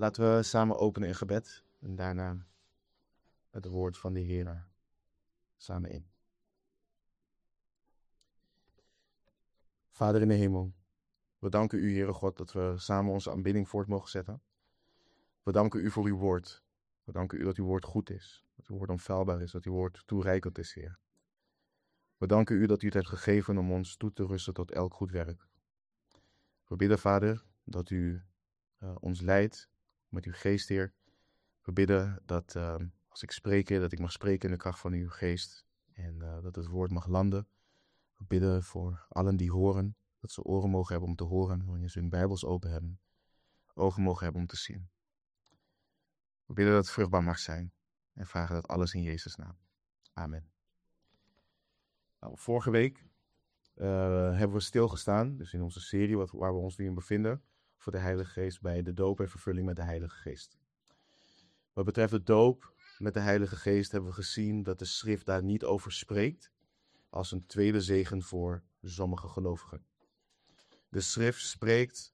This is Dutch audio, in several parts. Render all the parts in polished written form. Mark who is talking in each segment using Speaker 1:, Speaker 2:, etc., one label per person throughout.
Speaker 1: Laten we samen openen in gebed en daarna het woord van de Heer samen in. Vader in de hemel, we danken u, Heere God, dat we samen onze aanbidding voort mogen zetten. We danken u voor uw woord. We danken u dat uw woord goed is, dat uw woord onfeilbaar is, dat uw woord toereikend is, Heer. We danken u dat u het hebt gegeven om ons toe te rusten tot elk goed werk. We bidden, Vader, dat u ons leidt met uw geest, Heer. We bidden dat als ik spreek, Heer, dat ik mag spreken in de kracht van uw geest en dat het woord mag landen. We bidden voor allen die horen, dat ze oren mogen hebben om te horen wanneer ze hun Bijbels open hebben, ogen mogen hebben om te zien. We bidden dat het vruchtbaar mag zijn en vragen dat alles in Jezus' naam. Amen. Nou, vorige week hebben we stilgestaan, dus in onze serie waar we ons nu in bevinden, voor de Heilige Geest bij de doop en vervulling met de Heilige Geest. Wat betreft de doop met de Heilige Geest hebben we gezien dat de schrift daar niet over spreekt als een tweede zegen voor sommige gelovigen. De schrift spreekt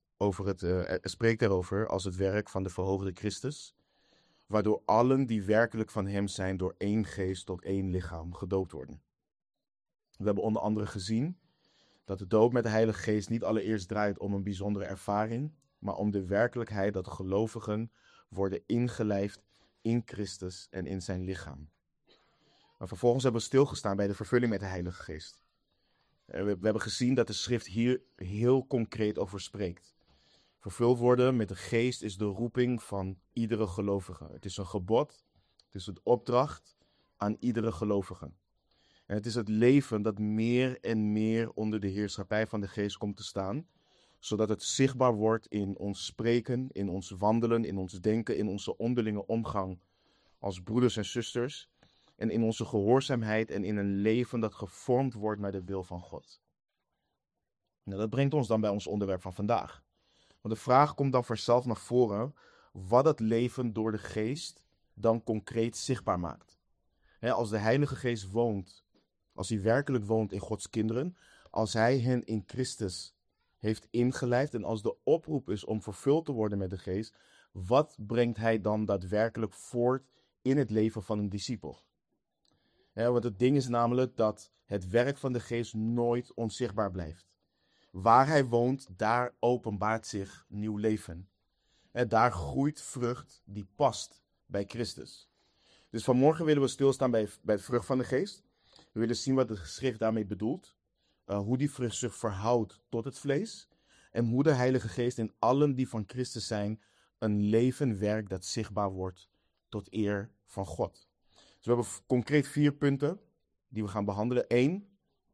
Speaker 1: erover als het werk van de verhoogde Christus, waardoor allen die werkelijk van hem zijn door één geest tot één lichaam gedoopt worden. We hebben onder andere gezien dat de doop met de Heilige Geest niet allereerst draait om een bijzondere ervaring, maar om de werkelijkheid dat de gelovigen worden ingelijfd in Christus en in zijn lichaam. Maar vervolgens hebben we stilgestaan bij de vervulling met de Heilige Geest. We hebben gezien dat de schrift hier heel concreet over spreekt. Vervuld worden met de Geest is de roeping van iedere gelovige. Het is een gebod, het is een opdracht aan iedere gelovige. En het is het leven dat meer en meer onder de heerschappij van de Geest komt te staan, zodat het zichtbaar wordt in ons spreken, in ons wandelen, in ons denken, in onze onderlinge omgang als broeders en zusters, en in onze gehoorzaamheid en in een leven dat gevormd wordt naar de wil van God. Nou, dat brengt ons dan bij ons onderwerp van vandaag. Want de vraag komt dan vanzelf naar voren wat het leven door de Geest dan concreet zichtbaar maakt. Als de Heilige Geest woont, als hij werkelijk woont in Gods kinderen, als hij hen in Christus heeft ingelijfd en als de oproep is om vervuld te worden met de Geest, wat brengt hij dan daadwerkelijk voort in het leven van een discipel? Want het ding is namelijk dat het werk van de Geest nooit onzichtbaar blijft. Waar hij woont, daar openbaart zich nieuw leven. Daar groeit vrucht die past bij Christus. Dus vanmorgen willen we stilstaan bij de vrucht van de Geest. We willen zien wat de schrift daarmee bedoelt. Hoe die vrucht zich verhoudt tot het vlees. En hoe de Heilige Geest in allen die van Christus zijn een leven werkt dat zichtbaar wordt tot eer van God. Dus we hebben concreet 4 punten die we gaan behandelen. 1.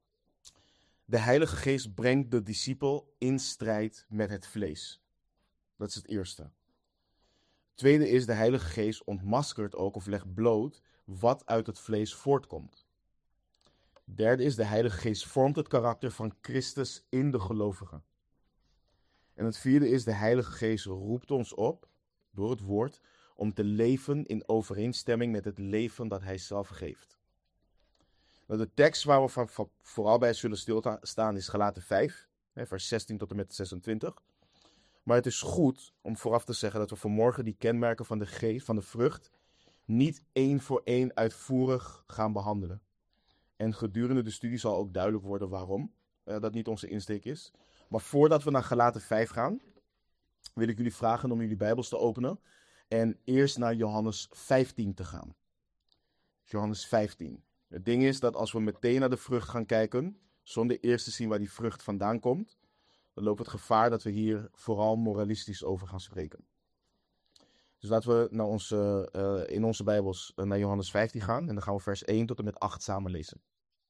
Speaker 1: De Heilige Geest brengt de discipel in strijd met het vlees. Dat is het eerste. Tweede is, de Heilige Geest ontmaskert ook of legt bloot wat uit het vlees voortkomt. Derde is, de Heilige Geest vormt het karakter van Christus in de gelovigen. En het vierde is, de Heilige Geest roept ons op, door het woord, om te leven in overeenstemming met het leven dat hij zelf geeft. De tekst waar we vooral bij zullen stilstaan is Galaten 5, vers 16 tot en met 26. Maar het is goed om vooraf te zeggen dat we vanmorgen die kenmerken van de geest, van de vrucht, niet één voor één uitvoerig gaan behandelen. En gedurende de studie zal ook duidelijk worden waarom dat niet onze insteek is. Maar voordat we naar Galaten 5 gaan, wil ik jullie vragen om jullie Bijbels te openen en eerst naar Johannes 15 te gaan. Johannes 15. Het ding is dat als we meteen naar de vrucht gaan kijken, zonder eerst te zien waar die vrucht vandaan komt, dan loopt het gevaar dat we hier vooral moralistisch over gaan spreken. Dus laten we in onze Bijbels naar Johannes 15 gaan en dan gaan we vers 1 tot en met 8 samen lezen.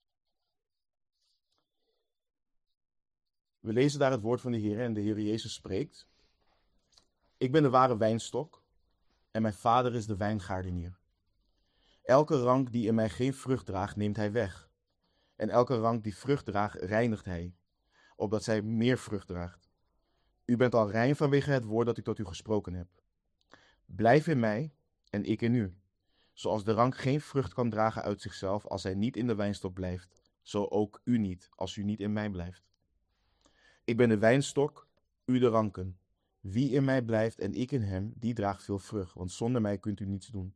Speaker 1: We lezen daar het woord van de Heer en de Heer Jezus spreekt. Ik ben de ware wijnstok en mijn vader is de wijngaardenier. Elke rank die in mij geen vrucht draagt, neemt hij weg. En elke rank die vrucht draagt, reinigt hij, opdat zij meer vrucht draagt. U bent al rein vanwege het woord dat ik tot u gesproken heb. Blijf in mij en ik in u. Zoals de rank geen vrucht kan dragen uit zichzelf als hij niet in de wijnstok blijft, zo ook u niet als u niet in mij blijft. Ik ben de wijnstok, u de ranken. Wie in mij blijft en ik in hem, die draagt veel vrucht, want zonder mij kunt u niets doen.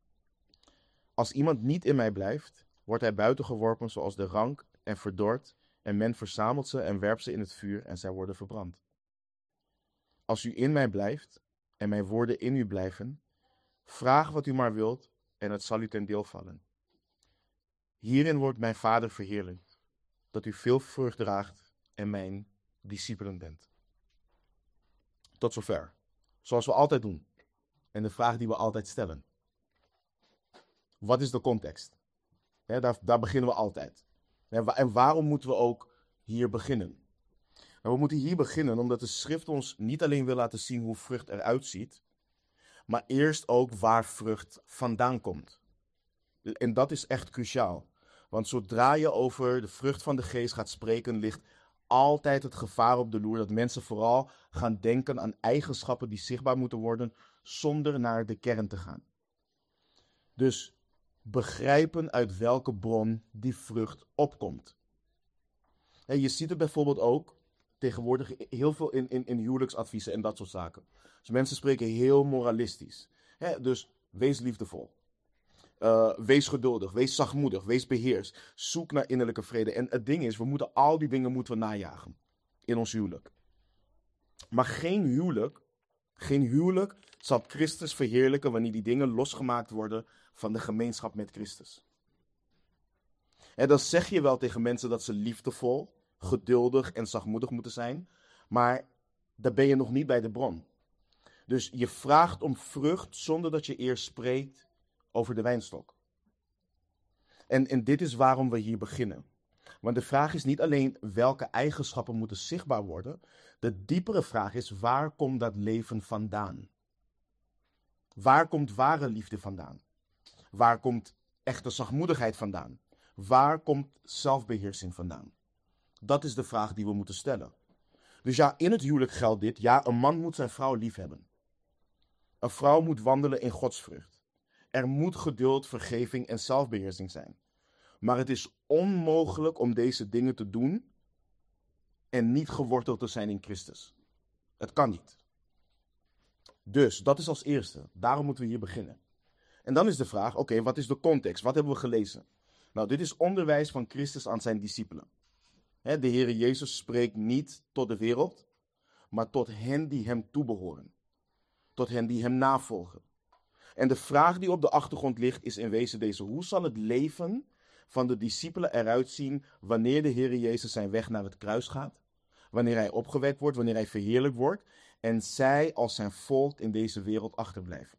Speaker 1: Als iemand niet in mij blijft, wordt hij buiten geworpen zoals de rank en verdord, en men verzamelt ze en werpt ze in het vuur en zij worden verbrand. Als u in mij blijft en mijn woorden in u blijven, vraag wat u maar wilt en het zal u ten deel vallen. Hierin wordt mijn Vader verheerlijkt, dat u veel vrucht draagt en mijn discipelen bent. Tot zover. Zoals we altijd doen. En de vraag die we altijd stellen. Wat is de context? Daar beginnen we altijd. En waarom moeten we ook hier beginnen? We moeten hier beginnen omdat de schrift ons niet alleen wil laten zien hoe vrucht eruit ziet, maar eerst ook waar vrucht vandaan komt. En dat is echt cruciaal. Want zodra je over de vrucht van de geest gaat spreken, ligt altijd het gevaar op de loer dat mensen vooral gaan denken aan eigenschappen die zichtbaar moeten worden, zonder naar de kern te gaan. Dus begrijpen uit welke bron die vrucht opkomt. En je ziet het bijvoorbeeld ook tegenwoordig heel veel in huwelijksadviezen en dat soort zaken. Dus mensen spreken heel moralistisch. Dus wees liefdevol. Wees geduldig, wees zachtmoedig, wees beheerst. Zoek naar innerlijke vrede. En het ding is, al die dingen moeten we najagen in ons huwelijk. Maar geen huwelijk zal Christus verheerlijken wanneer die dingen losgemaakt worden van de gemeenschap met Christus. En dan zeg je wel tegen mensen dat ze liefdevol, geduldig en zachtmoedig moeten zijn, maar dan ben je nog niet bij de bron. Dus je vraagt om vrucht zonder dat je eerst spreekt over de wijnstok. En dit is waarom we hier beginnen. Want de vraag is niet alleen welke eigenschappen moeten zichtbaar worden. De diepere vraag is, waar komt dat leven vandaan? Waar komt ware liefde vandaan? Waar komt echte zachtmoedigheid vandaan? Waar komt zelfbeheersing vandaan? Dat is de vraag die we moeten stellen. Dus ja, in het huwelijk geldt dit. Ja, een man moet zijn vrouw lief hebben. Een vrouw moet wandelen in godsvrucht. Er moet geduld, vergeving en zelfbeheersing zijn. Maar het is onmogelijk om deze dingen te doen en niet geworteld te zijn in Christus. Het kan niet. Dus, dat is als eerste. Daarom moeten we hier beginnen. En dan is de vraag, oké, wat is de context? Wat hebben we gelezen? Nou, dit is onderwijs van Christus aan zijn discipelen. De Heere Jezus spreekt niet tot de wereld, maar tot hen die hem toebehoren. Tot hen die hem navolgen. En de vraag die op de achtergrond ligt is in wezen deze: hoe zal het leven van de discipelen eruit zien wanneer de Heere Jezus zijn weg naar het kruis gaat? Wanneer hij opgewekt wordt, wanneer hij verheerlijkt wordt en zij als zijn volk in deze wereld achterblijven.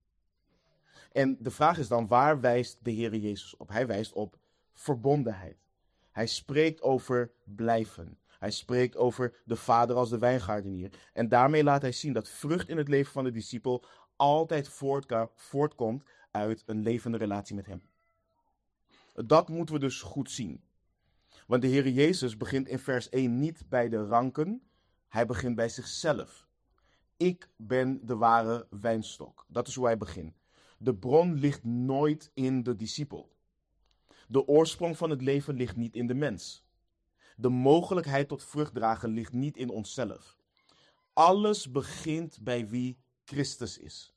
Speaker 1: En de vraag is dan, waar wijst de Heere Jezus op? Hij wijst op verbondenheid. Hij spreekt over blijven. Hij spreekt over de Vader als de wijngaardenier. En daarmee laat hij zien dat vrucht in het leven van de discipel altijd voortkomt uit een levende relatie met hem. Dat moeten we dus goed zien. Want de Heere Jezus begint in vers 1 niet bij de ranken. Hij begint bij zichzelf. Ik ben de ware wijnstok. Dat is hoe hij begint. De bron ligt nooit in de discipel. De oorsprong van het leven ligt niet in de mens. De mogelijkheid tot vrucht dragen ligt niet in onszelf. Alles begint bij wie Christus is.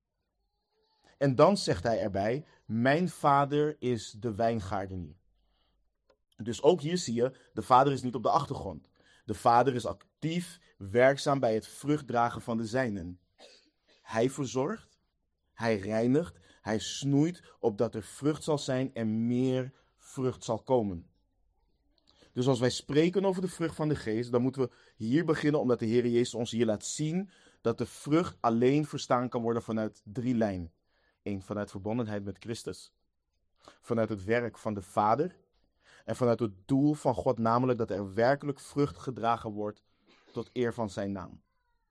Speaker 1: En dan zegt hij erbij, mijn Vader is de wijngaardenier. Dus ook hier zie je, de Vader is niet op de achtergrond. De Vader is actief, werkzaam bij het vruchtdragen van de zijnen. Hij verzorgt, hij reinigt, hij snoeit, opdat er vrucht zal zijn en meer vrucht zal komen. Dus als wij spreken over de vrucht van de geest, dan moeten we hier beginnen, omdat de Heer Jezus ons hier laat zien dat de vrucht alleen verstaan kan worden vanuit 3 lijnen. 1, vanuit verbondenheid met Christus. Vanuit het werk van de Vader. En vanuit het doel van God, namelijk dat er werkelijk vrucht gedragen wordt tot eer van zijn naam.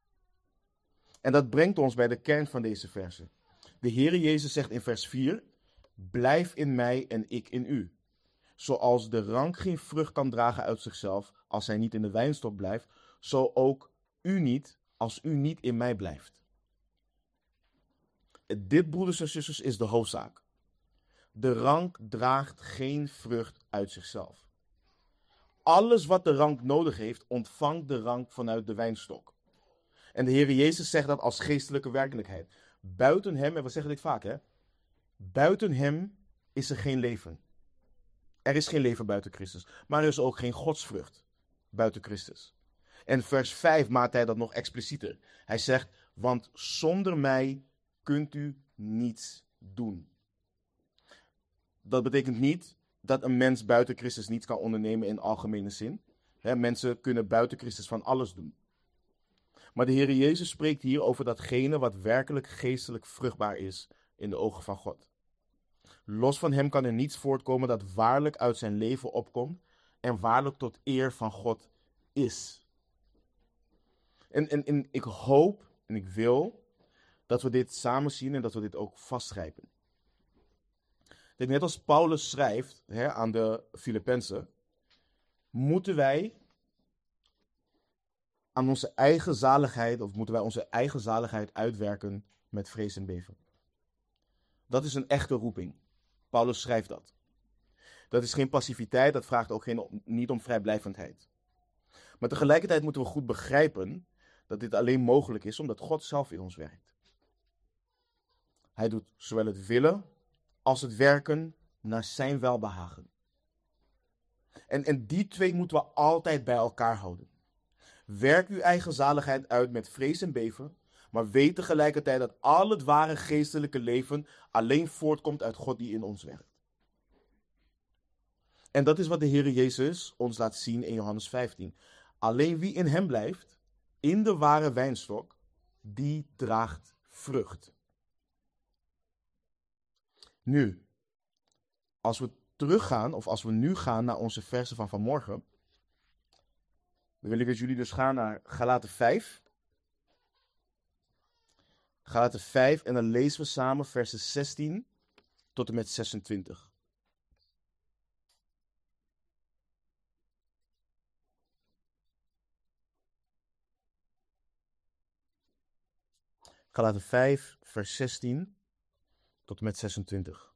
Speaker 1: En dat brengt ons bij de kern van deze verse. De Heere Jezus zegt in vers 4, blijf in mij en ik in u. Zoals de rank geen vrucht kan dragen uit zichzelf als hij niet in de wijnstok blijft, zo ook u niet als u niet in mij blijft. Dit, broeders en zusters, is de hoofdzaak. De rank draagt geen vrucht uit zichzelf. Alles wat de rank nodig heeft, ontvangt de rank vanuit de wijnstok. En de Heer Jezus zegt dat als geestelijke werkelijkheid. Buiten hem, en we zeggen dit vaak, hè? Buiten hem is er geen leven. Er is geen leven buiten Christus. Maar er is ook geen godsvrucht buiten Christus. En vers 5 maakt hij dat nog explicieter. Hij zegt, want zonder mij kunt u niets doen. Dat betekent niet dat een mens buiten Christus niets kan ondernemen in algemene zin. Mensen kunnen buiten Christus van alles doen. Maar de Heer Jezus spreekt hier over datgene wat werkelijk geestelijk vruchtbaar is in de ogen van God. Los van hem kan er niets voortkomen dat waarlijk uit zijn leven opkomt en waarlijk tot eer van God is. En ik hoop en ik wil dat we dit samen zien en dat we dit ook vastgrijpen. Net als Paulus schrijft aan de Filippenzen, moeten wij aan onze eigen zaligheid, of moeten wij onze eigen zaligheid uitwerken met vrees en beven. Dat is een echte roeping. Paulus schrijft dat. Dat is geen passiviteit, dat vraagt ook niet om vrijblijvendheid. Maar tegelijkertijd moeten we goed begrijpen dat dit alleen mogelijk is omdat God zelf in ons werkt. Hij doet zowel het willen als het werken naar zijn welbehagen. En die twee moeten we altijd bij elkaar houden. Werk uw eigen zaligheid uit met vrees en beven, maar weet tegelijkertijd dat al het ware geestelijke leven alleen voortkomt uit God die in ons werkt. En dat is wat de Heer Jezus ons laat zien in Johannes 15. Alleen wie in hem blijft, in de ware wijnstok, die draagt vrucht. Nu, als we teruggaan, of als we nu gaan naar onze versen van vanmorgen, dan wil ik dat jullie dus gaan naar Galaten 5. Galaten 5 en dan lezen we samen versen 16 tot en met 26. Galaten 5, vers 16 tot en met 26.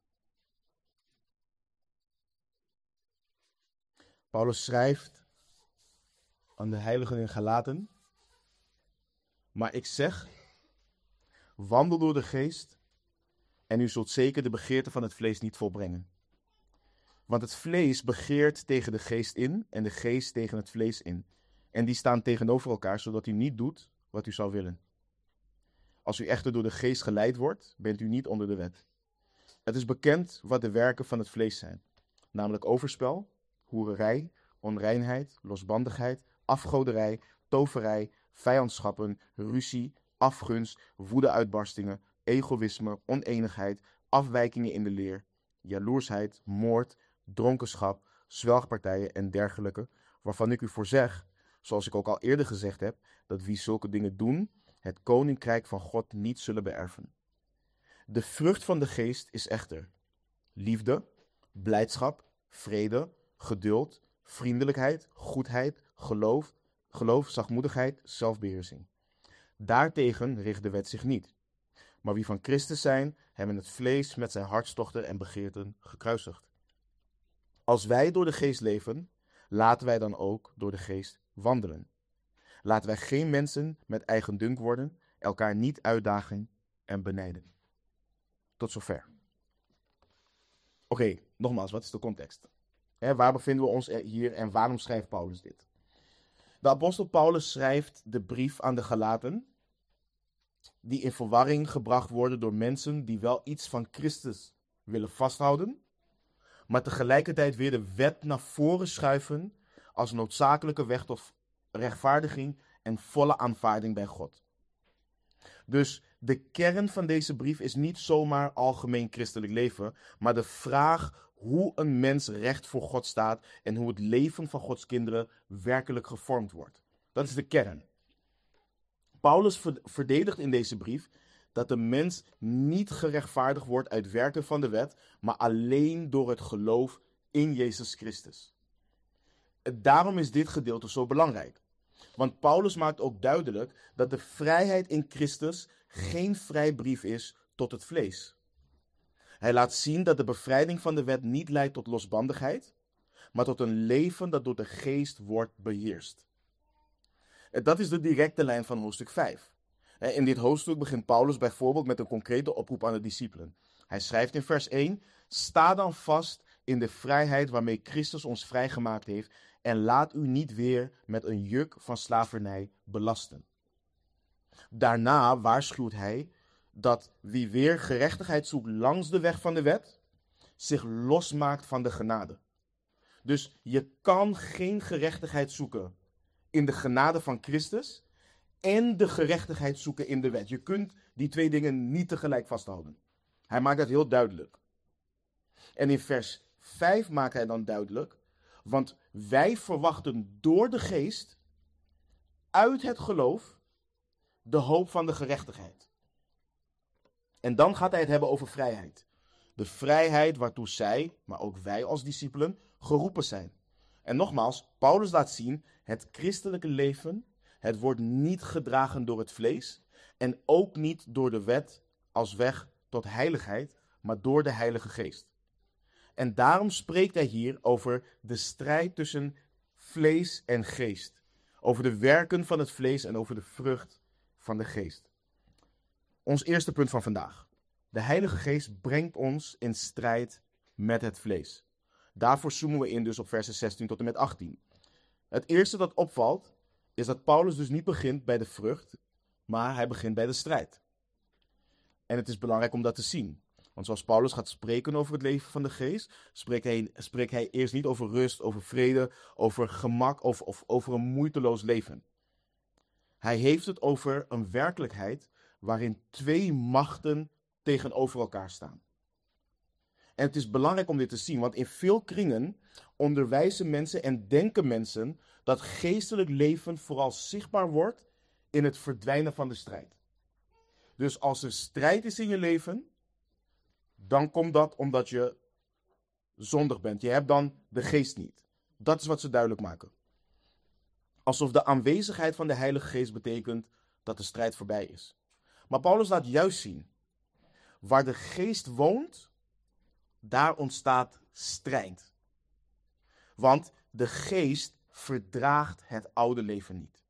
Speaker 1: Paulus schrijft aan de heiligen in Galaten: maar ik zeg, wandel door de geest en u zult zeker de begeerte van het vlees niet volbrengen. Want het vlees begeert tegen de geest in en de geest tegen het vlees in. En die staan tegenover elkaar, zodat u niet doet wat u zou willen. Als u echter door de geest geleid wordt, bent u niet onder de wet. Het is bekend wat de werken van het vlees zijn, namelijk overspel, hoererij, onreinheid, losbandigheid, afgoderij, toverij, vijandschappen, ruzie, afgunst, woedeuitbarstingen, egoïsme, oneenigheid, afwijkingen in de leer, jaloersheid, moord, dronkenschap, zwelgpartijen en dergelijke, waarvan ik u voor zeg, zoals ik ook al eerder gezegd heb, dat wie zulke dingen doen, het koninkrijk van God niet zullen beërven. De vrucht van de geest is echter liefde, blijdschap, vrede, geduld, vriendelijkheid, goedheid, geloof, zachtmoedigheid, zelfbeheersing. Daartegen richt de wet zich niet. Maar wie van Christus zijn, hebben het vlees met zijn hartstochten en begeerten gekruisigd. Als wij door de geest leven, laten wij dan ook door de geest wandelen. Laten wij geen mensen met eigen dunk worden, elkaar niet uitdagen en benijden. Tot zover. Oké, nogmaals, wat is de context? Waar bevinden we ons hier en waarom schrijft Paulus dit? De apostel Paulus schrijft de brief aan de Galaten, die in verwarring gebracht worden door mensen die wel iets van Christus willen vasthouden, maar tegelijkertijd weer de wet naar voren schuiven als noodzakelijke weg tot rechtvaardiging en volle aanvaarding bij God. Dus de kern van deze brief is niet zomaar algemeen christelijk leven, maar de vraag hoe een mens recht voor God staat en hoe het leven van Gods kinderen werkelijk gevormd wordt. Dat is de kern. Paulus verdedigt in deze brief dat de mens niet gerechtvaardigd wordt uit werken van de wet, maar alleen door het geloof in Jezus Christus. Daarom is dit gedeelte zo belangrijk. Want Paulus maakt ook duidelijk dat de vrijheid in Christus geen vrijbrief is tot het vlees. Hij laat zien dat de bevrijding van de wet niet leidt tot losbandigheid, maar tot een leven dat door de geest wordt beheerst. En dat is de directe lijn van hoofdstuk 5. In dit hoofdstuk begint Paulus bijvoorbeeld met een concrete oproep aan de discipelen. Hij schrijft in vers 1: sta dan vast in de vrijheid waarmee Christus ons vrijgemaakt heeft en laat u niet weer met een juk van slavernij belasten. Daarna waarschuwt hij dat wie weer gerechtigheid zoekt langs de weg van de wet, zich losmaakt van de genade. Dus je kan geen gerechtigheid zoeken in de genade van Christus en de gerechtigheid zoeken in de wet. Je kunt die twee dingen niet tegelijk vasthouden. Hij maakt dat heel duidelijk. En in vers 5 maakt hij dan duidelijk, want wij verwachten door de geest uit het geloof de hoop van de gerechtigheid. En dan gaat hij het hebben over vrijheid. De vrijheid waartoe zij, maar ook wij als discipelen, geroepen zijn. En nogmaals, Paulus laat zien, het christelijke leven, het wordt niet gedragen door het vlees en ook niet door de wet als weg tot heiligheid, maar door de Heilige Geest. En daarom spreekt hij hier over de strijd tussen vlees en geest. Over de werken van het vlees en over de vrucht van de geest. Ons eerste punt van vandaag. De Heilige Geest brengt ons in strijd met het vlees. Daarvoor zoomen we in dus op versen 16 tot en met 18. Het eerste dat opvalt is dat Paulus dus niet begint bij de vrucht, maar hij begint bij de strijd. En het is belangrijk om dat te zien. Want zoals Paulus gaat spreken over het leven van de geest, spreekt hij eerst niet over rust, over vrede, over gemak of over een moeiteloos leven. Hij heeft het over een werkelijkheid waarin twee machten tegenover elkaar staan. En het is belangrijk om dit te zien, want in veel kringen onderwijzen mensen en denken mensen dat geestelijk leven vooral zichtbaar wordt in het verdwijnen van de strijd. Dus als er strijd is in je leven, dan komt dat omdat je zondig bent. Je hebt dan de geest niet. Dat is wat ze duidelijk maken. Alsof de aanwezigheid van de Heilige Geest betekent dat de strijd voorbij is. Maar Paulus laat juist zien, waar de geest woont, daar ontstaat strijd. Want de geest verdraagt het oude leven niet.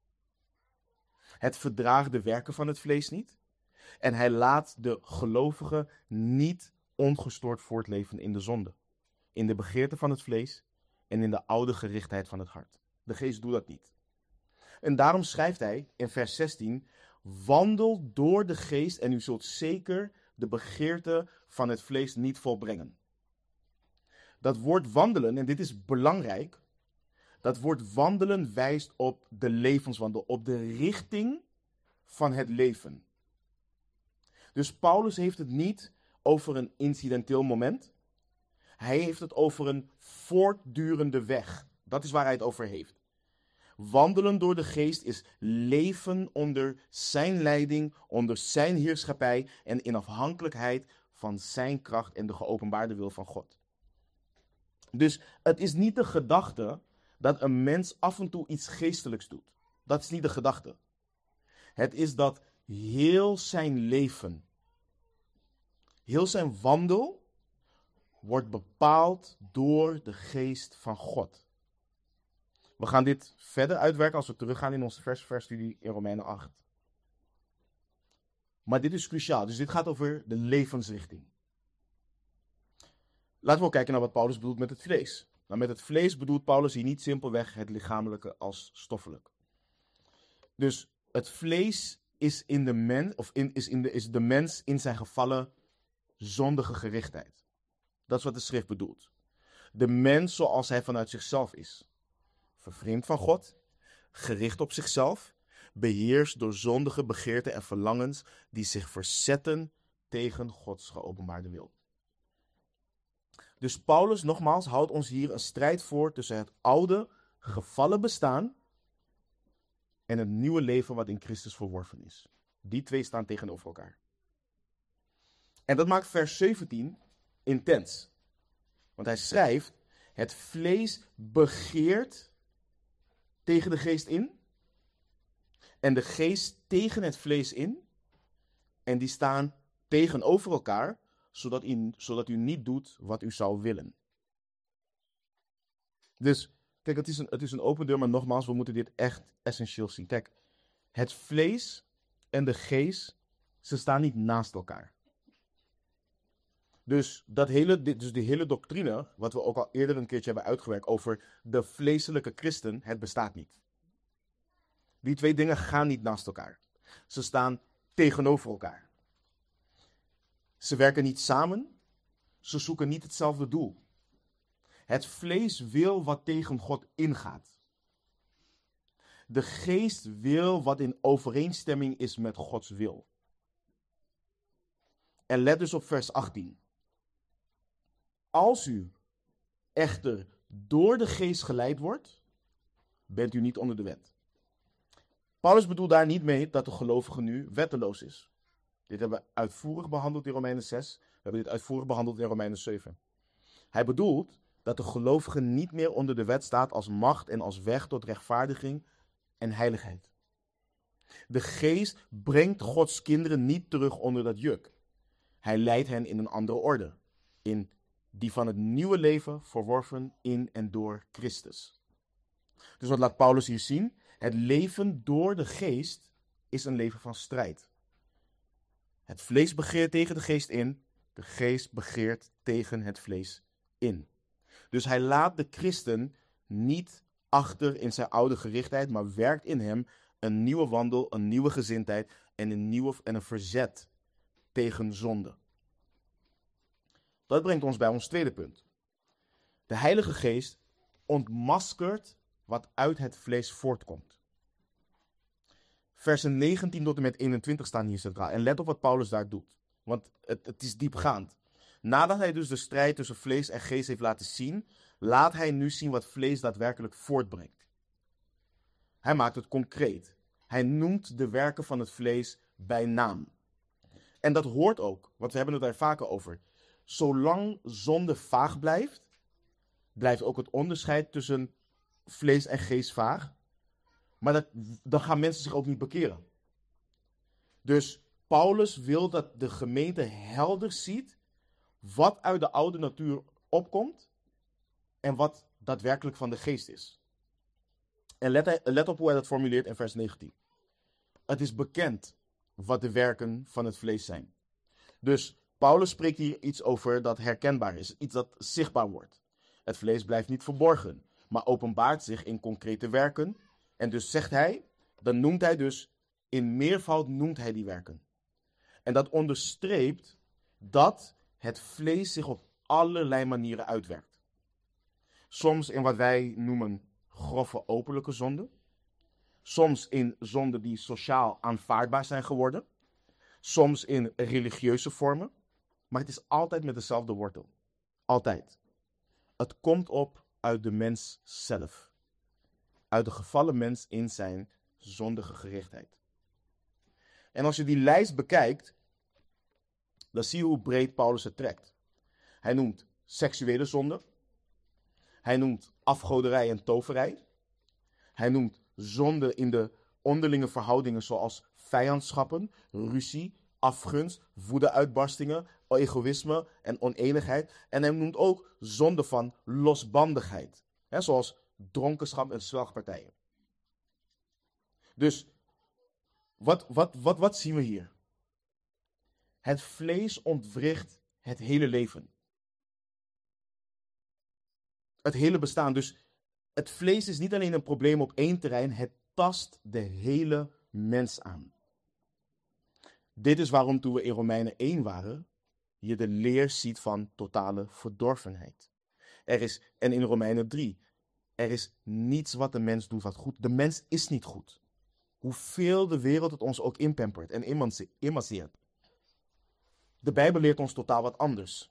Speaker 1: Het verdraagt de werken van het vlees niet. En hij laat de gelovigen niet ongestoord voortleven in de zonde. In de begeerte van het vlees en in de oude gerichtheid van het hart. De geest doet dat niet. En daarom schrijft hij in vers 16, wandel door de geest en u zult zeker de begeerte van het vlees niet volbrengen. Dat woord wandelen, en dit is belangrijk, dat woord wandelen wijst op de levenswandel, op de richting van het leven. Dus Paulus heeft het niet over een incidenteel moment. Hij heeft het over een voortdurende weg. Dat is waar hij het over heeft. Wandelen door de geest is leven onder zijn leiding, onder zijn heerschappij en in afhankelijkheid van zijn kracht en de geopenbaarde wil van God. Dus het is niet de gedachte dat een mens af en toe iets geestelijks doet. Dat is niet de gedachte. Het is dat heel zijn leven, heel zijn wandel, wordt bepaald door de geest van God. We gaan dit verder uitwerken als we teruggaan in onze vers-studie in Romeinen 8. Maar dit is cruciaal, dus dit gaat over de levensrichting. Laten we ook kijken naar wat Paulus bedoelt met het vlees. Nou, met het vlees bedoelt Paulus hier niet simpelweg het lichamelijke als stoffelijk. Dus het vlees is in de mens, is de mens in zijn gevallen zondige gerichtheid. Dat is wat de schrift bedoelt. De mens zoals hij vanuit zichzelf is. Vervreemd van God, gericht op zichzelf, beheerst door zondige begeerten en verlangens die zich verzetten tegen Gods geopenbaarde wil. Dus Paulus, nogmaals, houdt ons hier een strijd voor tussen het oude, gevallen bestaan en het nieuwe leven wat in Christus verworven is. Die twee staan tegenover elkaar. En dat maakt vers 17 intens. Want hij schrijft, het vlees begeert tegen de geest in en de geest tegen het vlees in. En die staan tegenover elkaar, zodat u niet doet wat u zou willen. Dus, kijk, het is een open deur, maar nogmaals, we moeten dit echt essentieel zien. Kijk, het vlees en de geest, ze staan niet naast elkaar. Dus die hele doctrine, wat we ook al eerder een keertje hebben uitgewerkt over de vleeselijke christen, het bestaat niet. Die twee dingen gaan niet naast elkaar. Ze staan tegenover elkaar. Ze werken niet samen. Ze zoeken niet hetzelfde doel. Het vlees wil wat tegen God ingaat. De geest wil wat in overeenstemming is met Gods wil. En let dus op vers 18. Als u echter door de geest geleid wordt, bent u niet onder de wet. Paulus bedoelt daar niet mee dat de gelovige nu wetteloos is. Dit hebben we uitvoerig behandeld in Romeinen 6. We hebben dit uitvoerig behandeld in Romeinen 7. Hij bedoelt dat de gelovige niet meer onder de wet staat als macht en als weg tot rechtvaardiging en heiligheid. De geest brengt Gods kinderen niet terug onder dat juk. Hij leidt hen in een andere orde. In die van het nieuwe leven verworven in en door Christus. Dus wat laat Paulus hier zien? Het leven door de geest is een leven van strijd. Het vlees begeert tegen de geest in. De geest begeert tegen het vlees in. Dus hij laat de christen niet achter in zijn oude gerichtheid, maar werkt in hem een nieuwe wandel, een nieuwe gezindheid en een verzet tegen zonde. Dat brengt ons bij ons tweede punt. De Heilige Geest ontmaskert wat uit het vlees voortkomt. Versen 19 tot en met 21 staan hier centraal. En let op wat Paulus daar doet. Want het is diepgaand. Nadat hij dus de strijd tussen vlees en geest heeft laten zien, laat hij nu zien wat vlees daadwerkelijk voortbrengt. Hij maakt het concreet. Hij noemt de werken van het vlees bij naam. En dat hoort ook, want we hebben het daar vaker over. Zolang zonde vaag blijft, blijft ook het onderscheid tussen vlees en geest vaag. Maar dan gaan mensen zich ook niet bekeren. Dus Paulus wil dat de gemeente helder ziet wat uit de oude natuur opkomt en wat daadwerkelijk van de geest is. En let op hoe hij dat formuleert in vers 19. Het is bekend wat de werken van het vlees zijn. Dus Paulus spreekt hier iets over dat herkenbaar is, iets dat zichtbaar wordt. Het vlees blijft niet verborgen, maar openbaart zich in concrete werken. En dus zegt hij, dan noemt hij dus, in meervoud noemt hij die werken. En dat onderstreept dat het vlees zich op allerlei manieren uitwerkt. Soms in wat wij noemen grove openlijke zonden. Soms in zonden die sociaal aanvaardbaar zijn geworden. Soms in religieuze vormen. Maar het is altijd met dezelfde wortel. Altijd. Het komt op uit de mens zelf. Uit de gevallen mens in zijn zondige gerichtheid. En als je die lijst bekijkt, dan zie je hoe breed Paulus het trekt. Hij noemt seksuele zonde. Hij noemt afgoderij en toverij. Hij noemt zonde in de onderlinge verhoudingen zoals vijandschappen, ruzie, afgunst, woedeuitbarstingen, egoïsme en oneenigheid. En hij noemt ook zonde van losbandigheid, zoals dronkenschap en zwelgpartijen. Dus wat zien we hier? Het vlees ontwricht het hele leven. Het hele bestaan. Dus het vlees is niet alleen een probleem op één terrein, het tast de hele mens aan. Dit is waarom toen we in Romeinen 1 waren, je de leer ziet van totale verdorvenheid. En in Romeinen 3, er is niets wat de mens doet wat goed. De mens is niet goed. Hoeveel de wereld het ons ook inpampert en immasseert. De Bijbel leert ons totaal wat anders.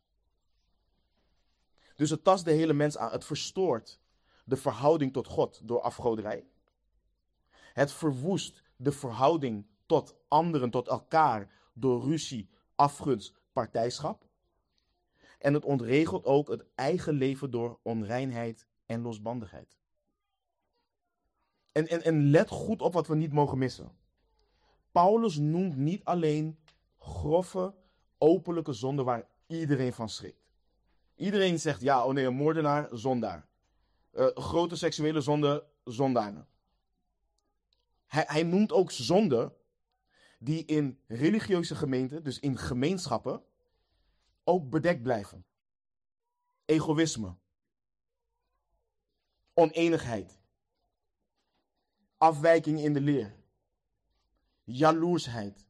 Speaker 1: Dus het tast de hele mens aan. Het verstoort de verhouding tot God door afgoderij. Het verwoest de verhouding tot anderen, tot elkaar, door ruzie, afgunst, partijschap. En het ontregelt ook het eigen leven door onreinheid en losbandigheid. En let goed op wat we niet mogen missen. Paulus noemt niet alleen grove, openlijke zonden waar iedereen van schrikt. Iedereen zegt, ja, oh nee, een moordenaar, zondaar. Grote seksuele zonde, zondaren. Hij noemt ook zonden die in religieuze gemeenten, dus in gemeenschappen, ook bedekt blijven. Egoïsme. Oneenigheid. Afwijking in de leer. Jaloersheid.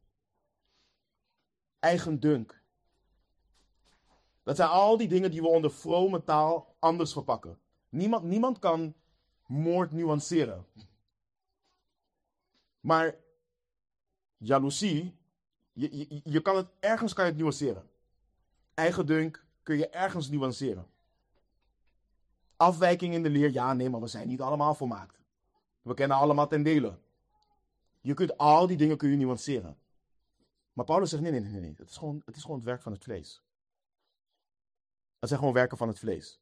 Speaker 1: Eigendunk. Dat zijn al die dingen die we onder vrome taal anders verpakken. Niemand kan moord nuanceren. Maar jaloezie, je kan ergens kan je het nuanceren. Eigendunk kun je ergens nuanceren. Afwijking in de leer, ja, nee, maar we zijn niet allemaal volmaakt. We kennen allemaal ten dele. Je kunt al die dingen kun je nuanceren. Maar Paulus zegt, nee. Het is gewoon het werk van het vlees. Het zijn gewoon werken van het vlees.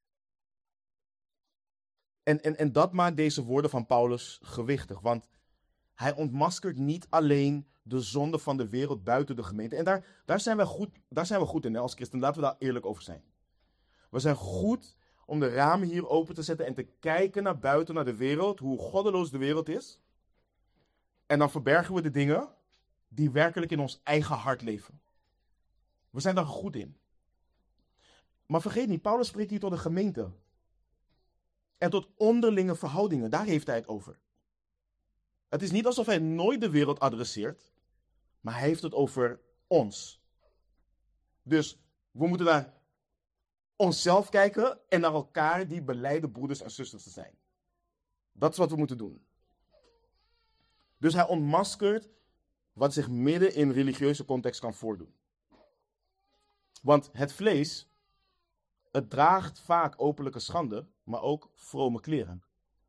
Speaker 1: En dat maakt deze woorden van Paulus gewichtig. Want hij ontmaskert niet alleen de zonde van de wereld buiten de gemeente. En daar zijn we goed in, hè, als christen. Laten we daar eerlijk over zijn. We zijn goed om de ramen hier open te zetten en te kijken naar buiten, naar de wereld. Hoe goddeloos de wereld is. En dan verbergen we de dingen die werkelijk in ons eigen hart leven. We zijn daar goed in. Maar vergeet niet, Paulus spreekt hier tot de gemeente. En tot onderlinge verhoudingen, daar heeft hij het over. Het is niet alsof hij nooit de wereld adresseert, maar hij heeft het over ons. Dus we moeten naar onszelf kijken en naar elkaar die belijden broeders en zusters te zijn. Dat is wat we moeten doen. Dus hij ontmaskert wat zich midden in religieuze context kan voordoen. Want het vlees, het draagt vaak openlijke schande, maar ook vrome kleren.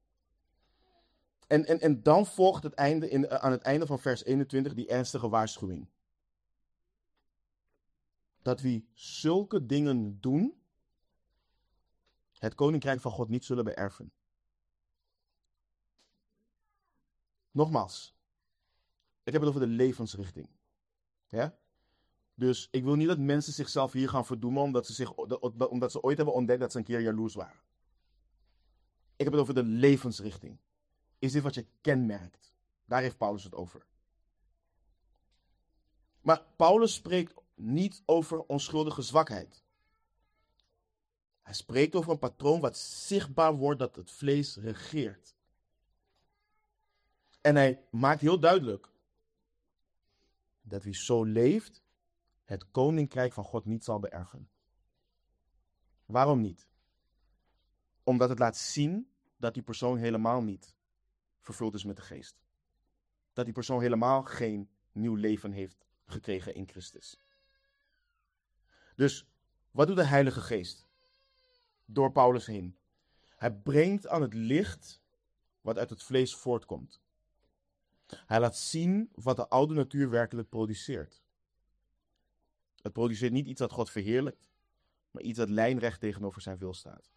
Speaker 1: En dan volgt aan het einde van vers 21 die ernstige waarschuwing. Dat wie zulke dingen doen, het koninkrijk van God niet zullen beërven. Nogmaals, ik heb het over de levensrichting. Ja? Dus ik wil niet dat mensen zichzelf hier gaan verdoemen omdat ze ooit hebben ontdekt dat ze een keer jaloers waren. Ik heb het over de levensrichting. Is dit wat je kenmerkt? Daar heeft Paulus het over. Maar Paulus spreekt niet over onschuldige zwakheid. Hij spreekt over een patroon wat zichtbaar wordt dat het vlees regeert. En hij maakt heel duidelijk dat wie zo leeft, het koninkrijk van God niet zal beërven. Waarom niet? Omdat het laat zien dat die persoon helemaal niet vervuld is met de geest. Dat die persoon helemaal geen nieuw leven heeft gekregen in Christus. Dus, wat doet de Heilige Geest? Door Paulus heen. Hij brengt aan het licht wat uit het vlees voortkomt. Hij laat zien wat de oude natuur werkelijk produceert. Het produceert niet iets dat God verheerlijkt, maar iets dat lijnrecht tegenover zijn wil staat.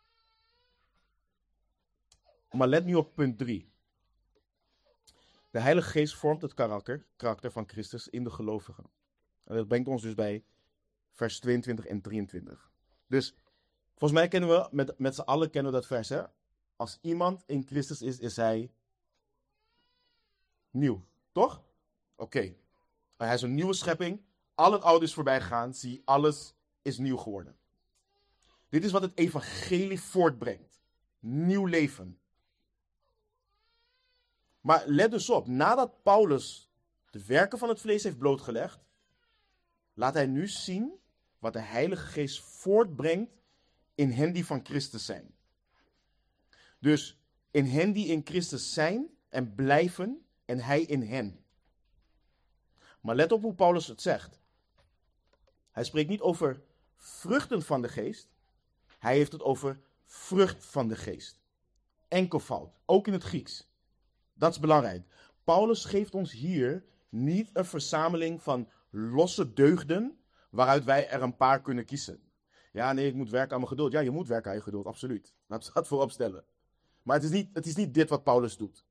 Speaker 1: Maar let nu op punt 3. De Heilige Geest vormt het karakter van Christus in de gelovigen. En dat brengt ons dus bij vers 22 en 23. Dus, volgens mij kennen we, met z'n allen kennen we dat vers, hè? Als iemand in Christus is hij nieuw, toch? Oké. Hij is een nieuwe schepping. Al het oude is voorbij gegaan. Zie, alles is nieuw geworden. Dit is wat het evangelie voortbrengt. Nieuw leven. Maar let dus op, nadat Paulus de werken van het vlees heeft blootgelegd, laat hij nu zien wat de Heilige Geest voortbrengt in hen die van Christus zijn. Dus in hen die in Christus zijn en blijven en hij in hen. Maar let op hoe Paulus het zegt. Hij spreekt niet over vruchten van de geest. Hij heeft het over vrucht van de geest. Enkelvoud, ook in het Grieks. Dat is belangrijk. Paulus geeft ons hier niet een verzameling van losse deugden waaruit wij er een paar kunnen kiezen. Ja, nee, ik moet werken aan mijn geduld. Ja, je moet werken aan je geduld, absoluut. Laten we dat voorop stellen. Maar het is niet dit wat Paulus doet.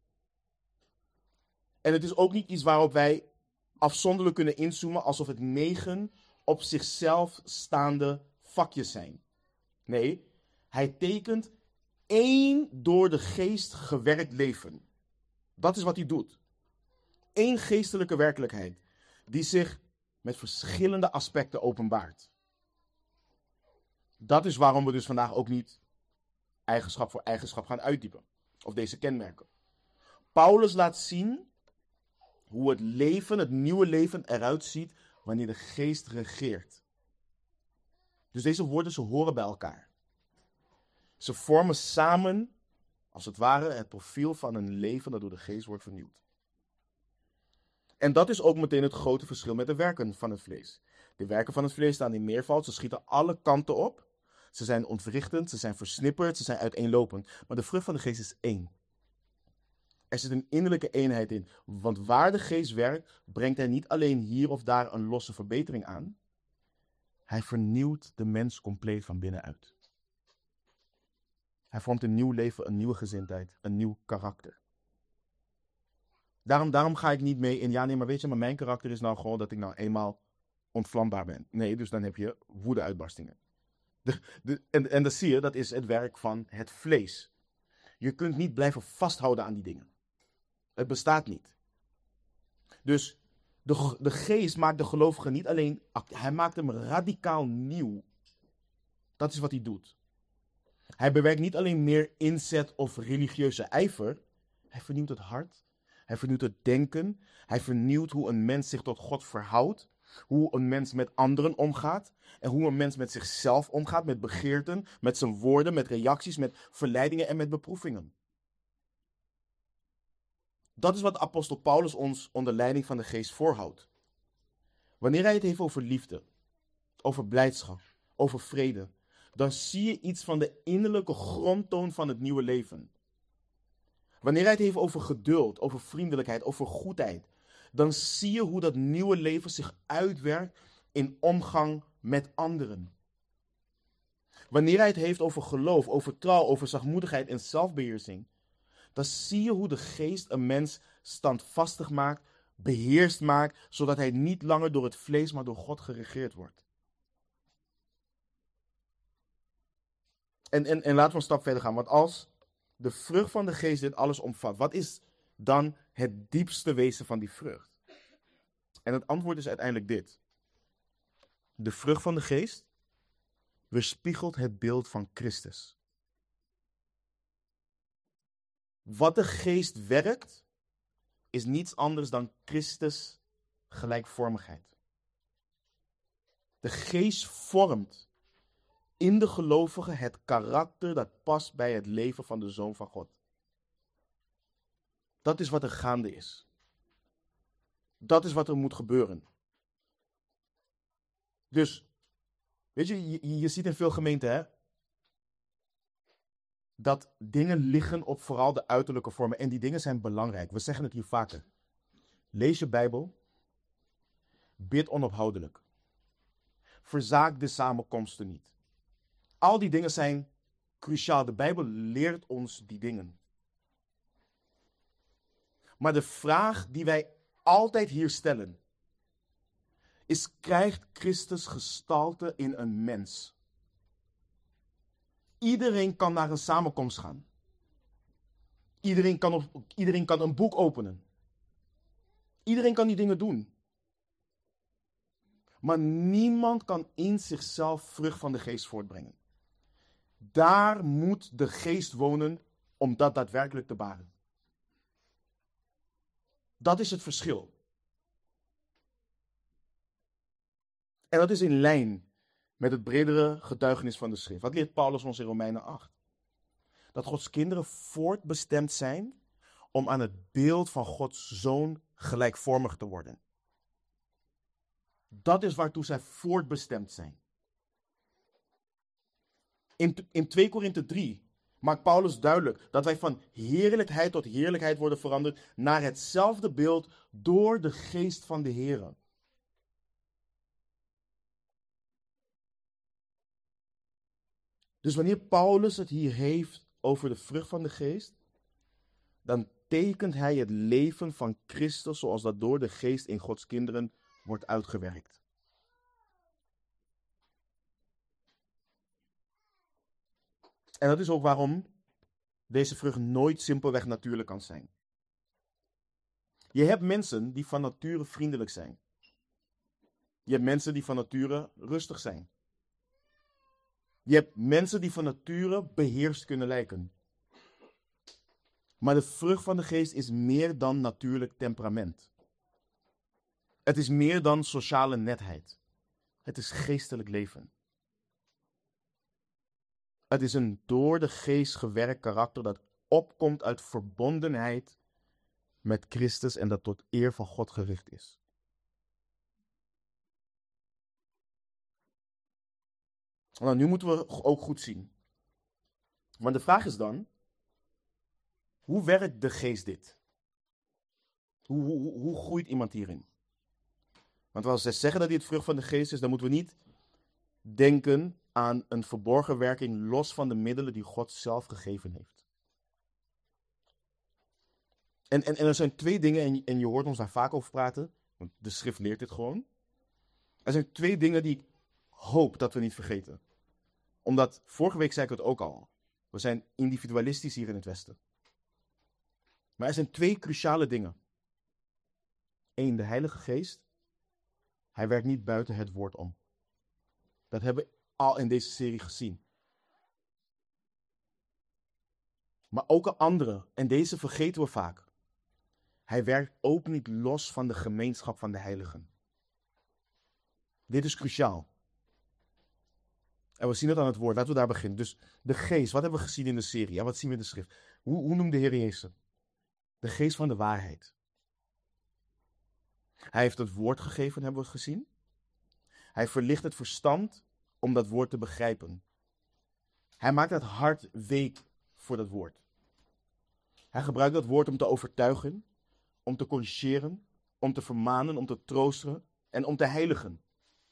Speaker 1: En het is ook niet iets waarop wij afzonderlijk kunnen inzoomen alsof het 9 op zichzelf staande vakjes zijn. Nee, hij tekent 1 door de geest gewerkt leven. Dat is wat hij doet. 1 geestelijke werkelijkheid. die zich met verschillende aspecten openbaart. Dat is waarom we dus vandaag ook niet eigenschap voor eigenschap gaan uitdiepen. Of deze kenmerken. Paulus laat zien hoe het leven, het nieuwe leven eruit ziet wanneer de geest regeert. Dus deze woorden, ze horen bij elkaar. Ze vormen samen, als het ware, het profiel van een leven dat door de geest wordt vernieuwd. En dat is ook meteen het grote verschil met de werken van het vlees. De werken van het vlees staan in meervoud, ze schieten alle kanten op. Ze zijn ontwrichtend, ze zijn versnipperd, ze zijn uiteenlopend. Maar de vrucht van de geest is één. Er zit een innerlijke eenheid in. Want waar de geest werkt, brengt hij niet alleen hier of daar een losse verbetering aan. Hij vernieuwt de mens compleet van binnenuit. Hij vormt een nieuw leven, een nieuwe gezindheid, een nieuw karakter. Daarom ga ik niet mee in, ja nee, maar weet je, maar mijn karakter is nou gewoon dat ik nou eenmaal ontvlambaar ben. Nee, dus dan heb je woedeuitbarstingen. En dat zie je, dat is het werk van het vlees. Je kunt niet blijven vasthouden aan die dingen. Het bestaat niet. Dus de geest maakt de gelovige niet alleen, hij maakt hem radicaal nieuw. Dat is wat hij doet. Hij bewerkt niet alleen meer inzet of religieuze ijver. Hij vernieuwt het hart. Hij vernieuwt het denken. Hij vernieuwt hoe een mens zich tot God verhoudt. Hoe een mens met anderen omgaat. En hoe een mens met zichzelf omgaat. Met begeerten, met zijn woorden, met reacties, met verleidingen en met beproevingen. Dat is wat apostel Paulus ons onder leiding van de geest voorhoudt. Wanneer hij het heeft over liefde, over blijdschap, over vrede, dan zie je iets van de innerlijke grondtoon van het nieuwe leven. Wanneer hij het heeft over geduld, over vriendelijkheid, over goedheid, dan zie je hoe dat nieuwe leven zich uitwerkt in omgang met anderen. Wanneer hij het heeft over geloof, over trouw, over zachtmoedigheid en zelfbeheersing, dan zie je hoe de geest een mens standvastig maakt, beheerst maakt, zodat hij niet langer door het vlees, maar door God geregeerd wordt. En laten we een stap verder gaan, want als de vrucht van de geest dit alles omvat, wat is dan het diepste wezen van die vrucht? En het antwoord is uiteindelijk dit. De vrucht van de geest weerspiegelt het beeld van Christus. Wat de geest werkt, is niets anders dan Christus gelijkvormigheid. De geest vormt in de gelovige het karakter dat past bij het leven van de Zoon van God. Dat is wat er gaande is. Dat is wat er moet gebeuren. Dus, weet je ziet in veel gemeenten, hè, dat dingen liggen op vooral de uiterlijke vormen. En die dingen zijn belangrijk. We zeggen het hier vaker. Lees je Bijbel. Bid onophoudelijk. Verzaak de samenkomsten niet. Al die dingen zijn cruciaal. De Bijbel leert ons die dingen. Maar de vraag die wij altijd hier stellen is: krijgt Christus gestalte in een mens? Iedereen kan naar een samenkomst gaan. Iedereen kan een boek openen. Iedereen kan die dingen doen. Maar niemand kan in zichzelf vrucht van de geest voortbrengen. Daar moet de geest wonen om dat daadwerkelijk te baren. Dat is het verschil. En dat is in lijn met het bredere getuigenis van de schrift. Wat leert Paulus ons in Romeinen 8? Dat Gods kinderen voortbestemd zijn om aan het beeld van Gods Zoon gelijkvormig te worden. Dat is waartoe zij voortbestemd zijn. In 2 Korinthe 3 maakt Paulus duidelijk dat wij van heerlijkheid tot heerlijkheid worden veranderd naar hetzelfde beeld door de geest van de Heer. Dus wanneer Paulus het hier heeft over de vrucht van de geest, dan tekent hij het leven van Christus zoals dat door de geest in Gods kinderen wordt uitgewerkt. En dat is ook waarom deze vrucht nooit simpelweg natuurlijk kan zijn. Je hebt mensen die van nature vriendelijk zijn. Je hebt mensen die van nature rustig zijn. Je hebt mensen die van nature beheerst kunnen lijken. Maar de vrucht van de geest is meer dan natuurlijk temperament. Het is meer dan sociale netheid. Het is geestelijk leven. Het is een door de geest gewerkt karakter dat opkomt uit verbondenheid met Christus en dat tot eer van God gericht is. Nou, nu moeten we ook goed zien. Maar de vraag is dan, hoe werkt de geest dit? Hoe groeit iemand hierin? Want als ze zeggen dat dit vrucht van de geest is, dan moeten we niet denken aan een verborgen werking los van de middelen die God zelf gegeven heeft. En er zijn twee dingen, en je hoort ons daar vaak over praten, want de schrift leert dit gewoon. Er zijn twee dingen die ik hoop dat we niet vergeten. Omdat, vorige week zei ik het ook al, we zijn individualistisch hier in het Westen. Maar er zijn twee cruciale dingen. Eén, de Heilige Geest. Hij werkt niet buiten het woord om. Dat hebben we al in deze serie gezien. Maar ook een andere, en deze vergeten we vaak. Hij werkt ook niet los van de gemeenschap van de heiligen. Dit is cruciaal. En we zien het aan het woord. Laten we daar beginnen. Dus de geest, wat hebben we gezien in de serie? Ja, wat zien we in de schrift? Hoe noemt de Heer Jezus? De geest van de waarheid. Hij heeft het woord gegeven, hebben we gezien. Hij verlicht het verstand om dat woord te begrijpen. Hij maakt het hart week voor dat woord. Hij gebruikt dat woord om te overtuigen, om te corrigeren, om te vermanen, om te troosten en om te heiligen.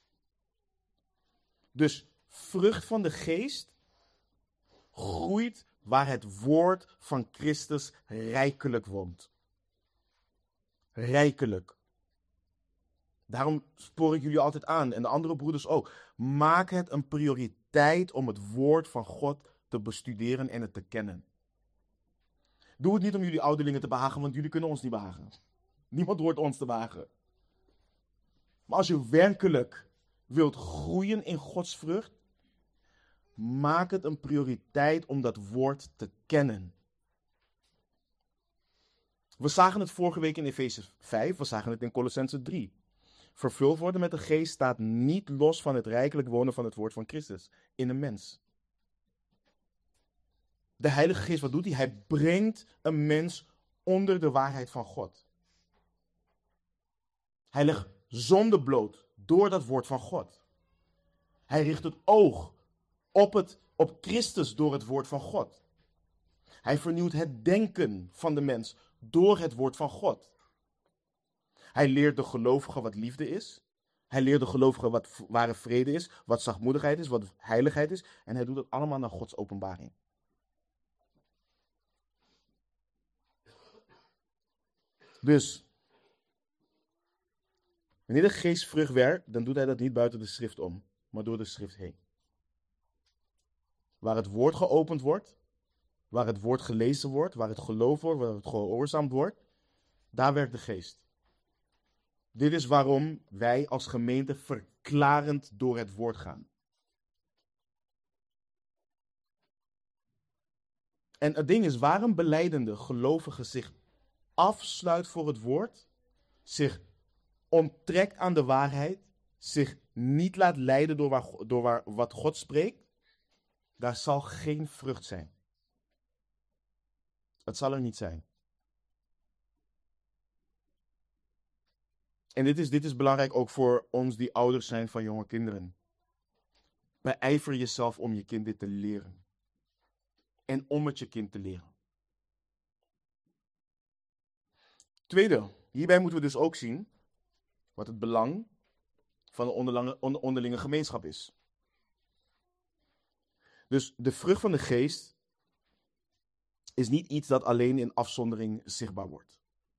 Speaker 1: Dus vrucht van de geest groeit waar het woord van Christus rijkelijk woont. Rijkelijk. Daarom spoor ik jullie altijd aan, en de andere broeders ook. Maak het een prioriteit om het woord van God te bestuderen en het te kennen. Doe het niet om jullie ouderlingen te behagen, want jullie kunnen ons niet behagen. Niemand hoort ons te behagen. Maar als je werkelijk wilt groeien in Gods vrucht, maak het een prioriteit om dat woord te kennen. We zagen het vorige week in Efeze 5, we zagen het in Colossenzen 3. Vervuld worden met de geest staat niet los van het rijkelijk wonen van het woord van Christus in een mens. De Heilige Geest, wat doet hij? Hij brengt een mens onder de waarheid van God. Hij legt zonde bloot door dat woord van God. Hij richt het oog op Christus door het woord van God. Hij vernieuwt het denken van de mens door het woord van God. Hij leert de gelovigen wat liefde is. Hij leert de gelovigen wat ware vrede is, wat zachtmoedigheid is, wat heiligheid is. En hij doet het allemaal naar Gods openbaring. Dus, wanneer de geest vrucht werkt, dan doet hij dat niet buiten de schrift om, maar door de schrift heen. Waar het woord geopend wordt, waar het woord gelezen wordt, waar het geloofd wordt, waar het gehoorzaamd wordt, daar werkt de geest. Dit is waarom wij als gemeente verklarend door het woord gaan. En het ding is, waar een belijdende gelovige zich afsluit voor het woord, zich onttrekt aan de waarheid, zich niet laat leiden door wat God spreekt, daar zal geen vrucht zijn. Het zal er niet zijn. En dit is belangrijk ook voor ons die ouders zijn van jonge kinderen. Beijver jezelf om je kind dit te leren. En om het je kind te leren. Tweede, hierbij moeten we dus ook zien wat het belang van de onderlinge gemeenschap is. Dus de vrucht van de geest is niet iets dat alleen in afzondering zichtbaar wordt.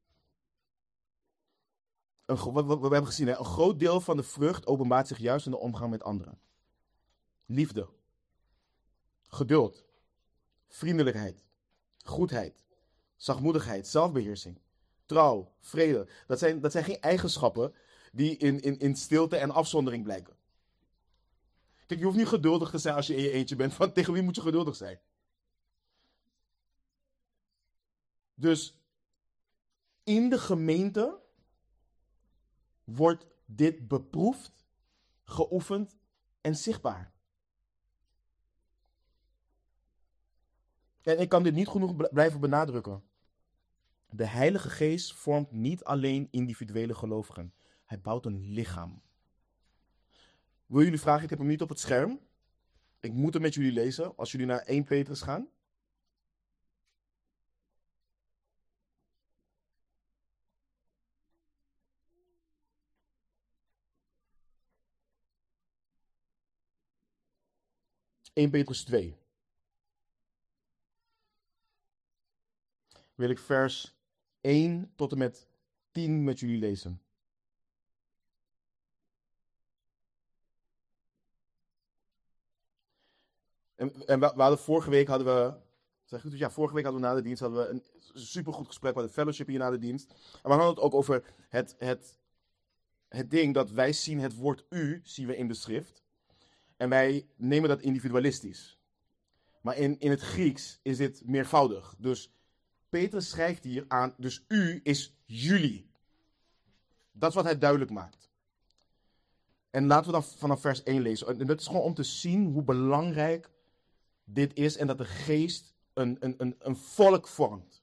Speaker 1: Wat we hebben gezien, een groot deel van de vrucht openbaart zich juist in de omgang met anderen. Liefde, geduld, vriendelijkheid, goedheid, zachtmoedigheid, zelfbeheersing, trouw, vrede. Dat zijn geen eigenschappen die in stilte en afzondering blijken. Kijk, je hoeft niet geduldig te zijn als je in je eentje bent. Want tegen wie moet je geduldig zijn? Dus in de gemeente wordt dit beproefd, geoefend en zichtbaar. En ik kan dit niet genoeg blijven benadrukken. De Heilige Geest vormt niet alleen individuele gelovigen. Hij bouwt een lichaam. Wil jullie vragen? Ik heb hem niet op het scherm. Ik moet hem met jullie lezen. Als jullie naar 1 Petrus gaan. (1 Petrus 2). Wil ik vers 1 tot en met 10 met jullie lezen. En we hadden vorige week hadden we. Zeg goed, ja, vorige week hadden we na de dienst een supergoed gesprek. We hadden fellowship hier na de dienst. En we hadden het ook over het ding dat wij zien het woord u, zien we in de schrift. En wij nemen dat individualistisch. Maar in het Grieks is dit meervoudig. Dus Petrus schrijft hier aan, dus u is jullie. Dat is wat hij duidelijk maakt. En laten we dan vanaf vers 1 lezen. En dat is gewoon om te zien hoe belangrijk dit is en dat de geest een volk vormt.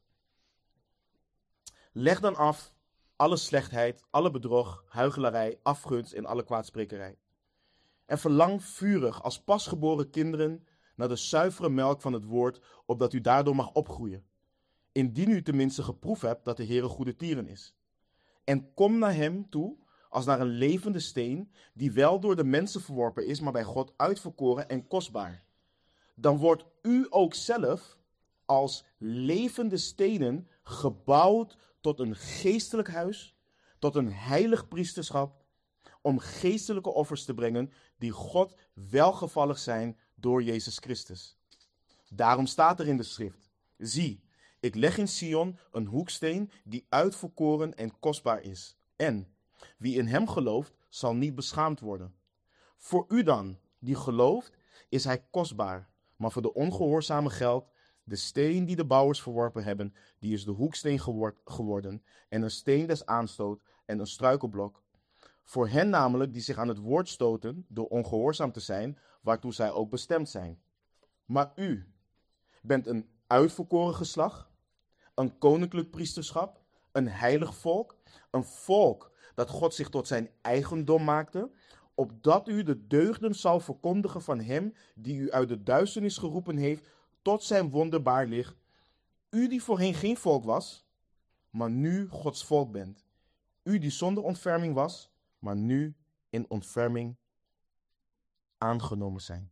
Speaker 1: Leg dan af alle slechtheid, alle bedrog, huichelarij, afgunst en alle kwaadsprekerij. En verlang vurig als pasgeboren kinderen naar de zuivere melk van het woord, opdat u daardoor mag opgroeien. Indien u tenminste geproefd hebt dat de Heer een goede tieren is. En kom naar hem toe als naar een levende steen, die wel door de mensen verworpen is, maar bij God uitverkoren en kostbaar. Dan wordt u ook zelf als levende stenen gebouwd tot een geestelijk huis, tot een heilig priesterschap, om geestelijke offers te brengen die God welgevallig zijn door Jezus Christus. Daarom staat er in de schrift: zie, ik leg in Sion een hoeksteen die uitverkoren en kostbaar is. En wie in hem gelooft, zal niet beschaamd worden. Voor u dan, die gelooft, is hij kostbaar. Maar voor de ongehoorzame geldt, de steen die de bouwers verworpen hebben, die is de hoeksteen geworden, en een steen des aanstoot en een struikelblok. Voor hen namelijk die zich aan het woord stoten, door ongehoorzaam te zijn, waartoe zij ook bestemd zijn. Maar u bent een uitverkoren geslacht, een koninklijk priesterschap, een heilig volk, een volk dat God zich tot zijn eigendom maakte, opdat u de deugden zal verkondigen van hem die u uit de duisternis geroepen heeft tot zijn wonderbaar licht. U die voorheen geen volk was, maar nu Gods volk bent. U die zonder ontferming was, maar nu in ontferming aangenomen zijn.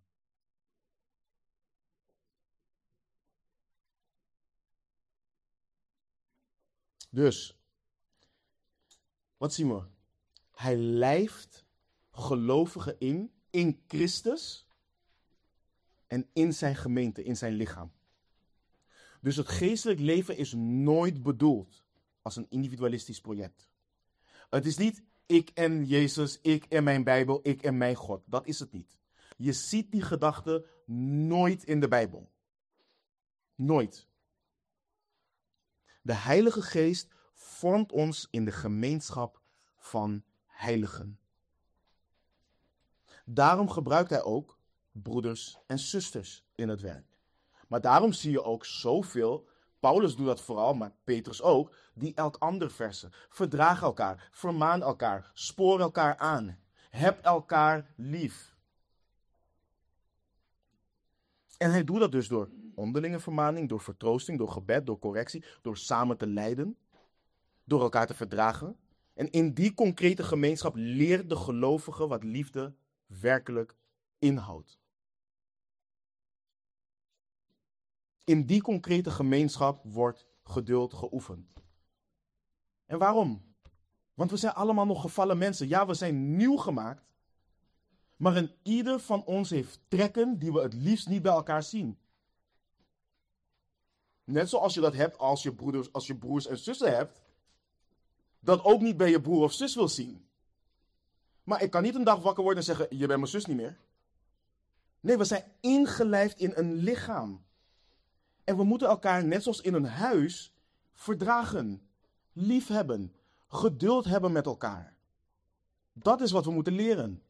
Speaker 1: Dus, wat zien we? Hij lijft gelovigen in Christus en in zijn gemeente, in zijn lichaam. Dus het geestelijk leven is nooit bedoeld als een individualistisch project. Het is niet ik en Jezus, ik en mijn Bijbel, ik en mijn God. Dat is het niet. Je ziet die gedachte nooit in de Bijbel. Nooit. De Heilige Geest vormt ons in de gemeenschap van heiligen. Daarom gebruikt hij ook broeders en zusters in het werk. Maar daarom zie je ook zoveel, Paulus doet dat vooral, maar Petrus ook, die elk ander versen. Verdraag elkaar, vermaan elkaar, spoor elkaar aan. Heb elkaar lief. En hij doet dat dus door onderlinge vermaning, door vertroosting, door gebed, door correctie, door samen te lijden, door elkaar te verdragen. En in die concrete gemeenschap leert de gelovige wat liefde werkelijk inhoudt. In die concrete gemeenschap wordt geduld geoefend. En waarom? Want we zijn allemaal nog gevallen mensen. Ja, we zijn nieuw gemaakt. Maar een ieder van ons heeft trekken die we het liefst niet bij elkaar zien. Net zoals je dat hebt als je broers en zussen hebt. Dat ook niet bij je broer of zus wil zien. Maar ik kan niet een dag wakker worden en zeggen, je bent mijn zus niet meer. Nee, we zijn ingelijfd in een lichaam. En we moeten elkaar, net zoals in een huis, verdragen, liefhebben, geduld hebben met elkaar. Dat is wat we moeten leren.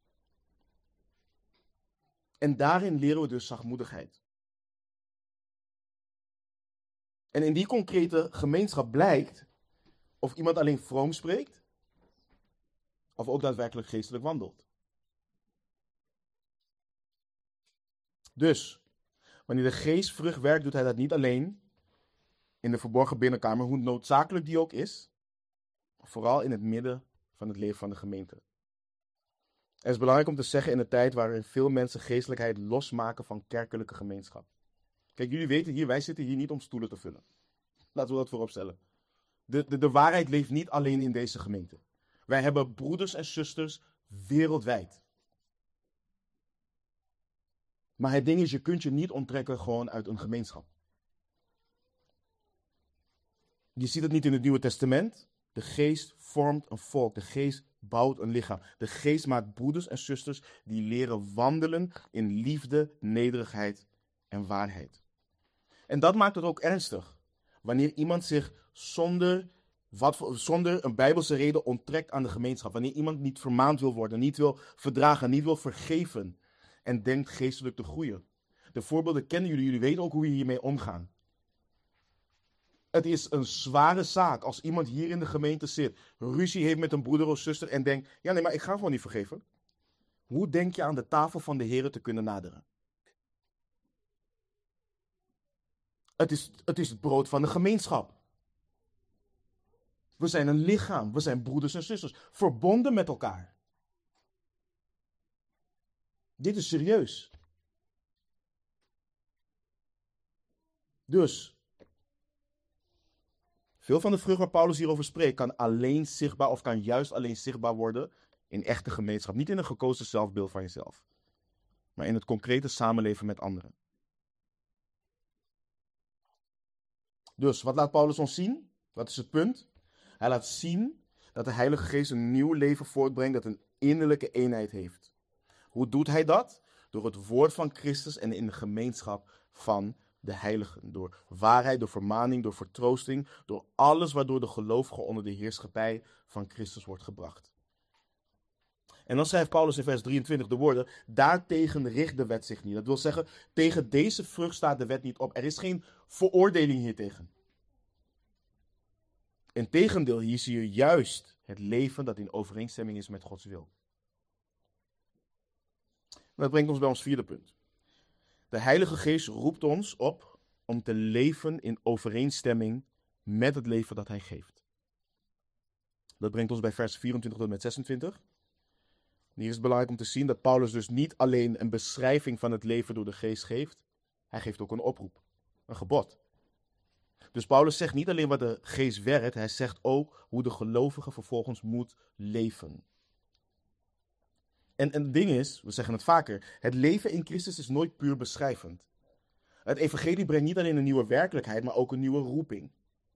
Speaker 1: En daarin leren we dus zachtmoedigheid. En in die concrete gemeenschap blijkt of iemand alleen vroom spreekt, of ook daadwerkelijk geestelijk wandelt. Dus, wanneer de geest vrucht werkt, doet hij dat niet alleen in de verborgen binnenkamer, hoe noodzakelijk die ook is, maar vooral in het midden van het leven van de gemeente. Het is belangrijk om te zeggen in een tijd waarin veel mensen geestelijkheid losmaken van kerkelijke gemeenschap. Kijk, jullie weten hier, wij zitten hier niet om stoelen te vullen. Laten we dat vooropstellen. De waarheid leeft niet alleen in deze gemeente. Wij hebben broeders en zusters wereldwijd. Maar het ding is, je kunt je niet onttrekken gewoon uit een gemeenschap. Je ziet het niet in het Nieuwe Testament. De geest vormt een volk. De geest bouwt een lichaam. De geest maakt broeders en zusters die leren wandelen in liefde, nederigheid en waarheid. En dat maakt het ook ernstig. Wanneer iemand zich zonder een bijbelse reden onttrekt aan de gemeenschap. Wanneer iemand niet vermaand wil worden, niet wil verdragen, niet wil vergeven. En denkt geestelijk te groeien. De voorbeelden kennen jullie. Jullie weten ook hoe je hiermee omgaan. Het is een zware zaak als iemand hier in de gemeente zit, ruzie heeft met een broeder of zuster en denkt, ja nee, maar ik ga gewoon niet vergeven. Hoe denk je aan de tafel van de Heer te kunnen naderen? Het is het brood van de gemeenschap. We zijn een lichaam, we zijn broeders en zusters, verbonden met elkaar. Dit is serieus. Dus, veel van de vrucht waar Paulus hierover spreekt, kan alleen zichtbaar of kan juist alleen zichtbaar worden in echte gemeenschap. Niet in een gekozen zelfbeeld van jezelf, maar in het concrete samenleven met anderen. Dus, wat laat Paulus ons zien? Wat is het punt? Hij laat zien dat de Heilige Geest een nieuw leven voortbrengt dat een innerlijke eenheid heeft. Hoe doet hij dat? Door het woord van Christus en in de gemeenschap van de heiligen. Door waarheid, door vermaning, door vertroosting, door alles waardoor de gelovige onder de heerschappij van Christus wordt gebracht. En dan schrijft Paulus in vers 23 de woorden, daartegen richt de wet zich niet. Dat wil zeggen, tegen deze vrucht staat de wet niet op. Er is geen veroordeling hiertegen. Integendeel, hier zie je juist het leven dat in overeenstemming is met Gods wil. Dat brengt ons bij ons vierde punt. De Heilige Geest roept ons op om te leven in overeenstemming met het leven dat hij geeft. Dat brengt ons bij vers 24 tot met 26. En hier is het belangrijk om te zien dat Paulus dus niet alleen een beschrijving van het leven door de Geest geeft. Hij geeft ook een oproep, een gebod. Dus Paulus zegt niet alleen wat de Geest werkt, hij zegt ook hoe de gelovige vervolgens moet leven. En het ding is, we zeggen het vaker, het leven in Christus is nooit puur beschrijvend. Het evangelie brengt niet alleen een nieuwe werkelijkheid, maar ook een nieuwe roeping.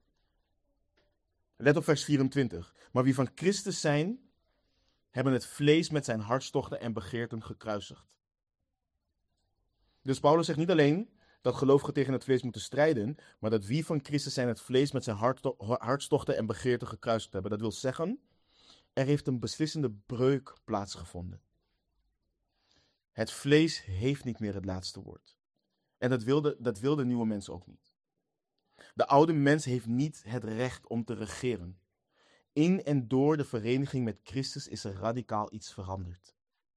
Speaker 1: Let op vers 24. Maar wie van Christus zijn, hebben het vlees met zijn hartstochten en begeerten gekruisigd. Dus Paulus zegt niet alleen dat gelovigen tegen het vlees moeten strijden, maar dat wie van Christus zijn het vlees met zijn hartstochten en begeerten gekruisigd hebben. Dat wil zeggen, er heeft een beslissende breuk plaatsgevonden. Het vlees heeft niet meer het laatste woord. En dat wil de nieuwe mens ook niet. De oude mens heeft niet het recht om te regeren. In en door de vereniging met Christus is er radicaal iets veranderd.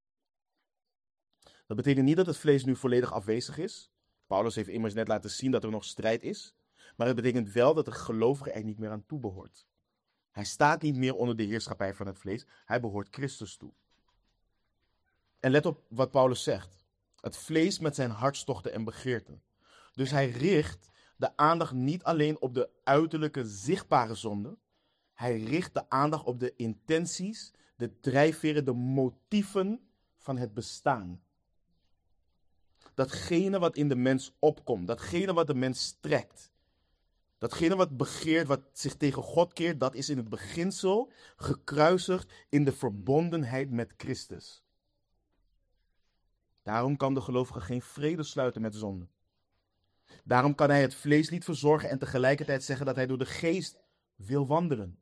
Speaker 1: Dat betekent niet dat het vlees nu volledig afwezig is. Paulus heeft immers net laten zien dat er nog strijd is. Maar het betekent wel dat de gelovige er niet meer aan toe behoort. Hij staat niet meer onder de heerschappij van het vlees. Hij behoort Christus toe. En let op wat Paulus zegt. Het vlees met zijn hartstochten en begeerten. Dus hij richt de aandacht niet alleen op de uiterlijke zichtbare zonde. Hij richt de aandacht op de intenties, de drijfveren, de motieven van het bestaan. Datgene wat in de mens opkomt, datgene wat de mens trekt. Datgene wat begeert, wat zich tegen God keert, dat is in het beginsel gekruisigd in de verbondenheid met Christus. Daarom kan de gelovige geen vrede sluiten met zonde. Daarom kan hij het vlees niet verzorgen en tegelijkertijd zeggen dat hij door de geest wil wandelen.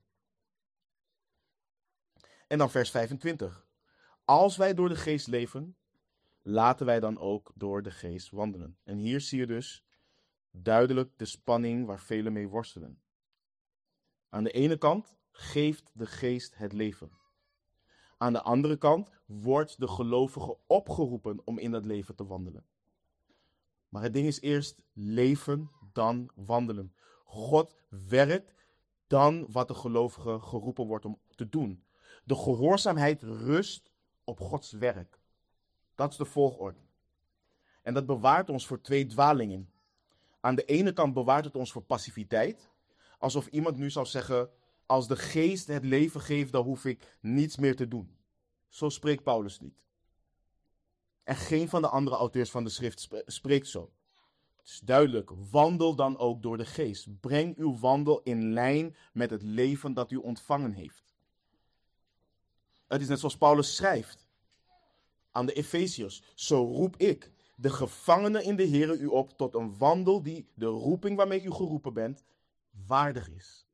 Speaker 1: En dan vers 25. Als wij door de geest leven, laten wij dan ook door de geest wandelen. En hier zie je dus duidelijk de spanning waar velen mee worstelen. Aan de ene kant geeft de geest het leven. Aan de andere kant wordt de gelovige opgeroepen om in dat leven te wandelen. Maar het ding is eerst leven, dan wandelen. God werkt dan wat de gelovige geroepen wordt om te doen. De gehoorzaamheid rust op Gods werk. Dat is de volgorde. En dat bewaart ons voor twee dwalingen. Aan de ene kant bewaart het ons voor passiviteit. Alsof iemand nu zou zeggen, als de geest het leven geeft, dan hoef ik niets meer te doen. Zo spreekt Paulus niet. En geen van de andere auteurs van de schrift spreekt zo. Het is duidelijk, wandel dan ook door de geest. Breng uw wandel in lijn met het leven dat u ontvangen heeft. Het is net zoals Paulus schrijft aan de Efeziërs. Zo roep ik, de gevangenen in de Here, u op tot een wandel die de roeping waarmee u geroepen bent, waardig is.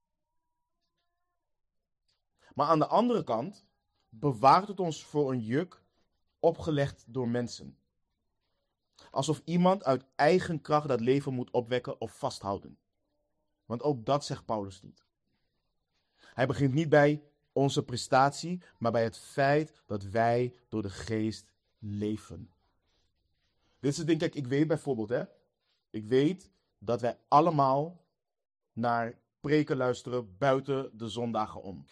Speaker 1: Maar aan de andere kant bewaart het ons voor een juk opgelegd door mensen. Alsof iemand uit eigen kracht dat leven moet opwekken of vasthouden. Want ook dat zegt Paulus niet. Hij begint niet bij onze prestatie, maar bij het feit dat wij door de geest leven. Dit is het ding, kijk, ik weet bijvoorbeeld, ik weet dat wij allemaal naar preken luisteren buiten de zondagen om.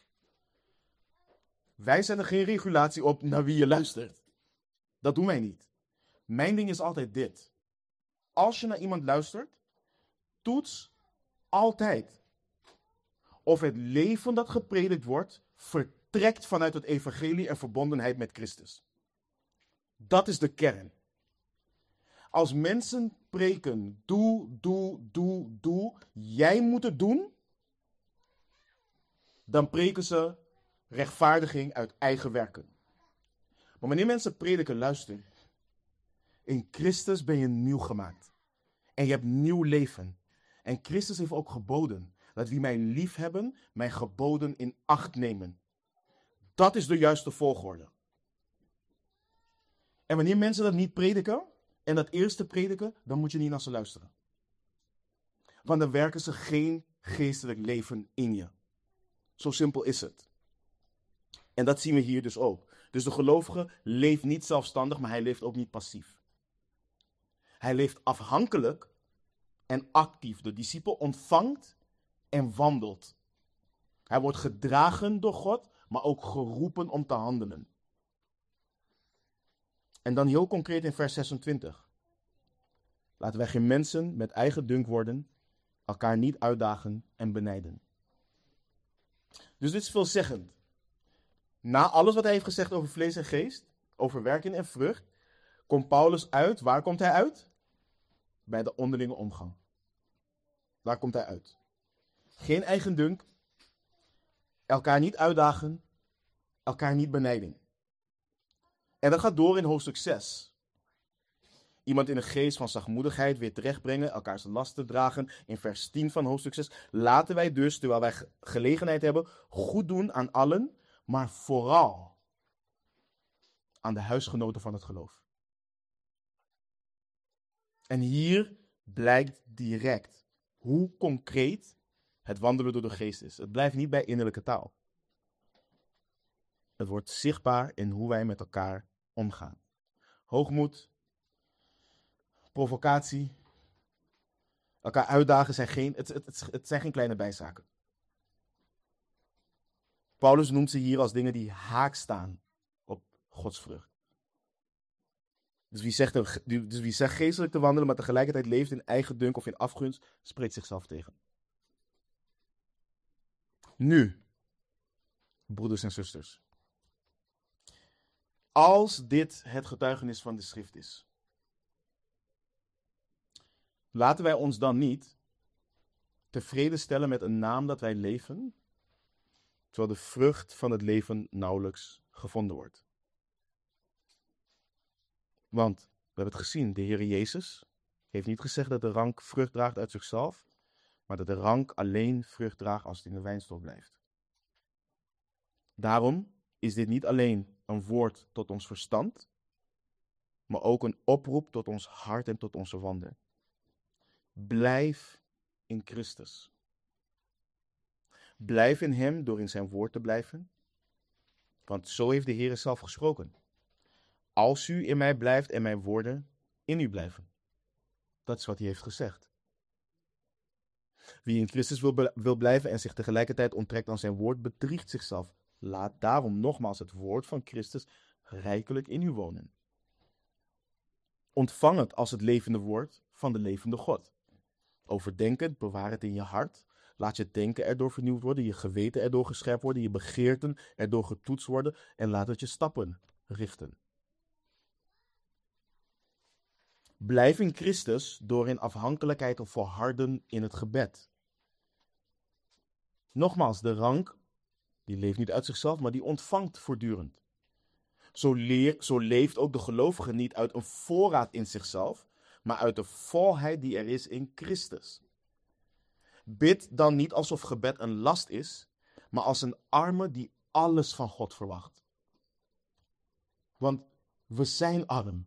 Speaker 1: Wij zetten geen regulatie op naar wie je luistert. Dat doen wij niet. Mijn ding is altijd dit. Als je naar iemand luistert, toets altijd of het leven dat gepredikt wordt vertrekt vanuit het evangelie en verbondenheid met Christus. Dat is de kern. Als mensen preken, doe, jij moet het doen, dan preken ze rechtvaardiging uit eigen werken. Maar wanneer mensen prediken, luister. In Christus ben je nieuw gemaakt. En je hebt nieuw leven. En Christus heeft ook geboden dat wie mij lief hebben, mijn geboden in acht nemen. Dat is de juiste volgorde. En wanneer mensen dat niet prediken, en dat eerste prediken, dan moet je niet naar ze luisteren. Want dan werken ze geen geestelijk leven in je. Zo simpel is het. En dat zien we hier dus ook. Dus de gelovige leeft niet zelfstandig, maar hij leeft ook niet passief. Hij leeft afhankelijk en actief. De discipel ontvangt en wandelt. Hij wordt gedragen door God, maar ook geroepen om te handelen. En dan heel concreet in vers 26. Laten wij geen mensen met eigen dunk worden, elkaar niet uitdagen en benijden. Dus dit is veelzeggend. Na alles wat hij heeft gezegd over vlees en geest, over werken en vrucht, komt Paulus uit. Waar komt hij uit? Bij de onderlinge omgang. Daar komt hij uit. Geen eigen dunk, elkaar niet uitdagen, elkaar niet benijden. En dat gaat door in hoofdstuk 6. Iemand in een geest van zachtmoedigheid weer terechtbrengen, elkaars lasten dragen. In vers 10 van hoofdstuk 6. Laten wij dus, terwijl wij gelegenheid hebben, goed doen aan allen, maar vooral aan de huisgenoten van het geloof. En hier blijkt direct hoe concreet het wandelen door de geest is. Het blijft niet bij innerlijke taal. Het wordt zichtbaar in hoe wij met elkaar omgaan. Hoogmoed, provocatie, elkaar uitdagen het zijn geen kleine bijzaken. Paulus noemt ze hier als dingen die haak staan op Gods vrucht. Dus wie zegt geestelijk te wandelen, maar tegelijkertijd leeft in eigen dunk of in afgunst, spreekt zichzelf tegen. Nu, broeders en zusters. Als dit het getuigenis van de schrift is, laten wij ons dan niet tevreden stellen met een naam dat wij leven, terwijl de vrucht van het leven nauwelijks gevonden wordt. Want, we hebben het gezien, de Heer Jezus heeft niet gezegd dat de rank vrucht draagt uit zichzelf, maar dat de rank alleen vrucht draagt als het in de wijnstok blijft. Daarom is dit niet alleen een woord tot ons verstand, maar ook een oproep tot ons hart en tot onze wandel. Blijf in Christus. Blijf in Hem door in zijn woord te blijven, want zo heeft de Heer zelf gesproken. Als u in mij blijft en mijn woorden in u blijven. Dat is wat hij heeft gezegd. Wie in Christus wil blijven en zich tegelijkertijd onttrekt aan zijn woord, bedriegt zichzelf. Laat daarom nogmaals het woord van Christus rijkelijk in u wonen. Ontvang het als het levende woord van de levende God. Overdenk het, bewaar het in je hart. Laat je denken erdoor vernieuwd worden, je geweten erdoor gescherpt worden, je begeerten erdoor getoetst worden en laat het je stappen richten. Blijf in Christus door in afhankelijkheid te volharden in het gebed. Nogmaals, de rank, die leeft niet uit zichzelf, maar die ontvangt voortdurend. Zo leeft ook de gelovige niet uit een voorraad in zichzelf, maar uit de volheid die er is in Christus. Bid dan niet alsof gebed een last is, maar als een arme die alles van God verwacht. Want we zijn arm.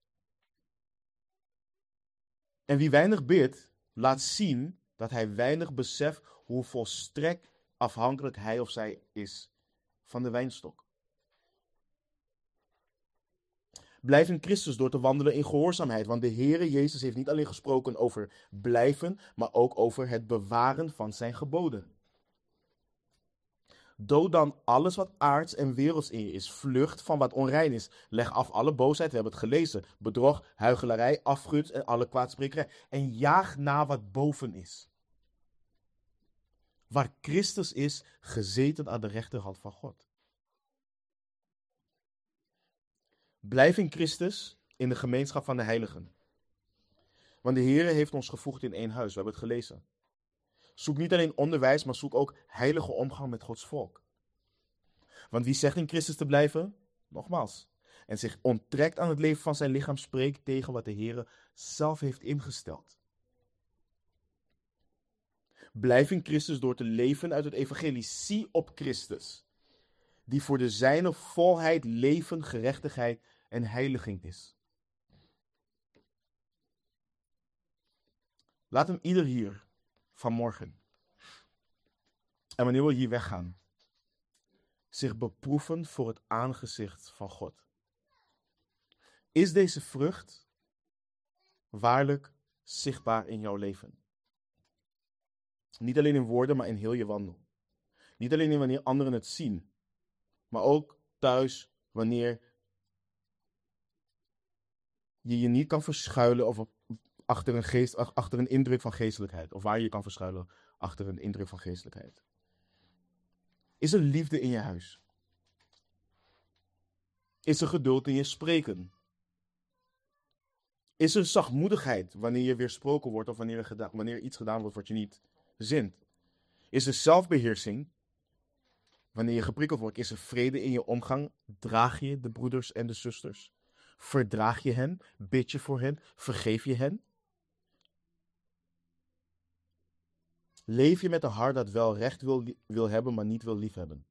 Speaker 1: En wie weinig bidt, laat zien dat hij weinig beseft hoe volstrekt afhankelijk hij of zij is van de wijnstok. Blijf in Christus door te wandelen in gehoorzaamheid, want de Heere Jezus heeft niet alleen gesproken over blijven, maar ook over het bewaren van zijn geboden. Dood dan alles wat aards en werelds in je is. Vlucht van wat onrein is. Leg af alle boosheid, we hebben het gelezen. Bedrog, huichelarij, afgunst en alle kwaadsprekerij. En jaag na wat boven is. Waar Christus is, gezeten aan de rechterhand van God. Blijf in Christus, in de gemeenschap van de heiligen. Want de Heere heeft ons gevoegd in één huis, we hebben het gelezen. Zoek niet alleen onderwijs, maar zoek ook heilige omgang met Gods volk. Want wie zegt in Christus te blijven, nogmaals, en zich onttrekt aan het leven van zijn lichaam, spreekt tegen wat de Heere zelf heeft ingesteld. Blijf in Christus door te leven uit het evangelie. Zie op Christus, die voor de zijne volheid leven, gerechtigheid en heiliging is. Laat hem ieder hier vanmorgen, en wanneer we hier weggaan, zich beproeven voor het aangezicht van God. Is deze vrucht waarlijk zichtbaar in jouw leven? Niet alleen in woorden, maar in heel je wandel. Niet alleen in wanneer anderen het zien, maar ook thuis wanneer je je niet kan verschuilen of achter een indruk van geestelijkheid. Of waar je kan verschuilen achter een indruk van geestelijkheid. Is er liefde in je huis? Is er geduld in je spreken? Is er zachtmoedigheid wanneer je weersproken wordt of wanneer iets gedaan wordt wat je niet zint? Is er zelfbeheersing wanneer je geprikkeld wordt? Is er vrede in je omgang? Draag je de broeders en de zusters? Verdraag je hen? Bid je voor hen? Vergeef je hen? Leef je met een hart dat wel recht wil hebben, maar niet wil liefhebben?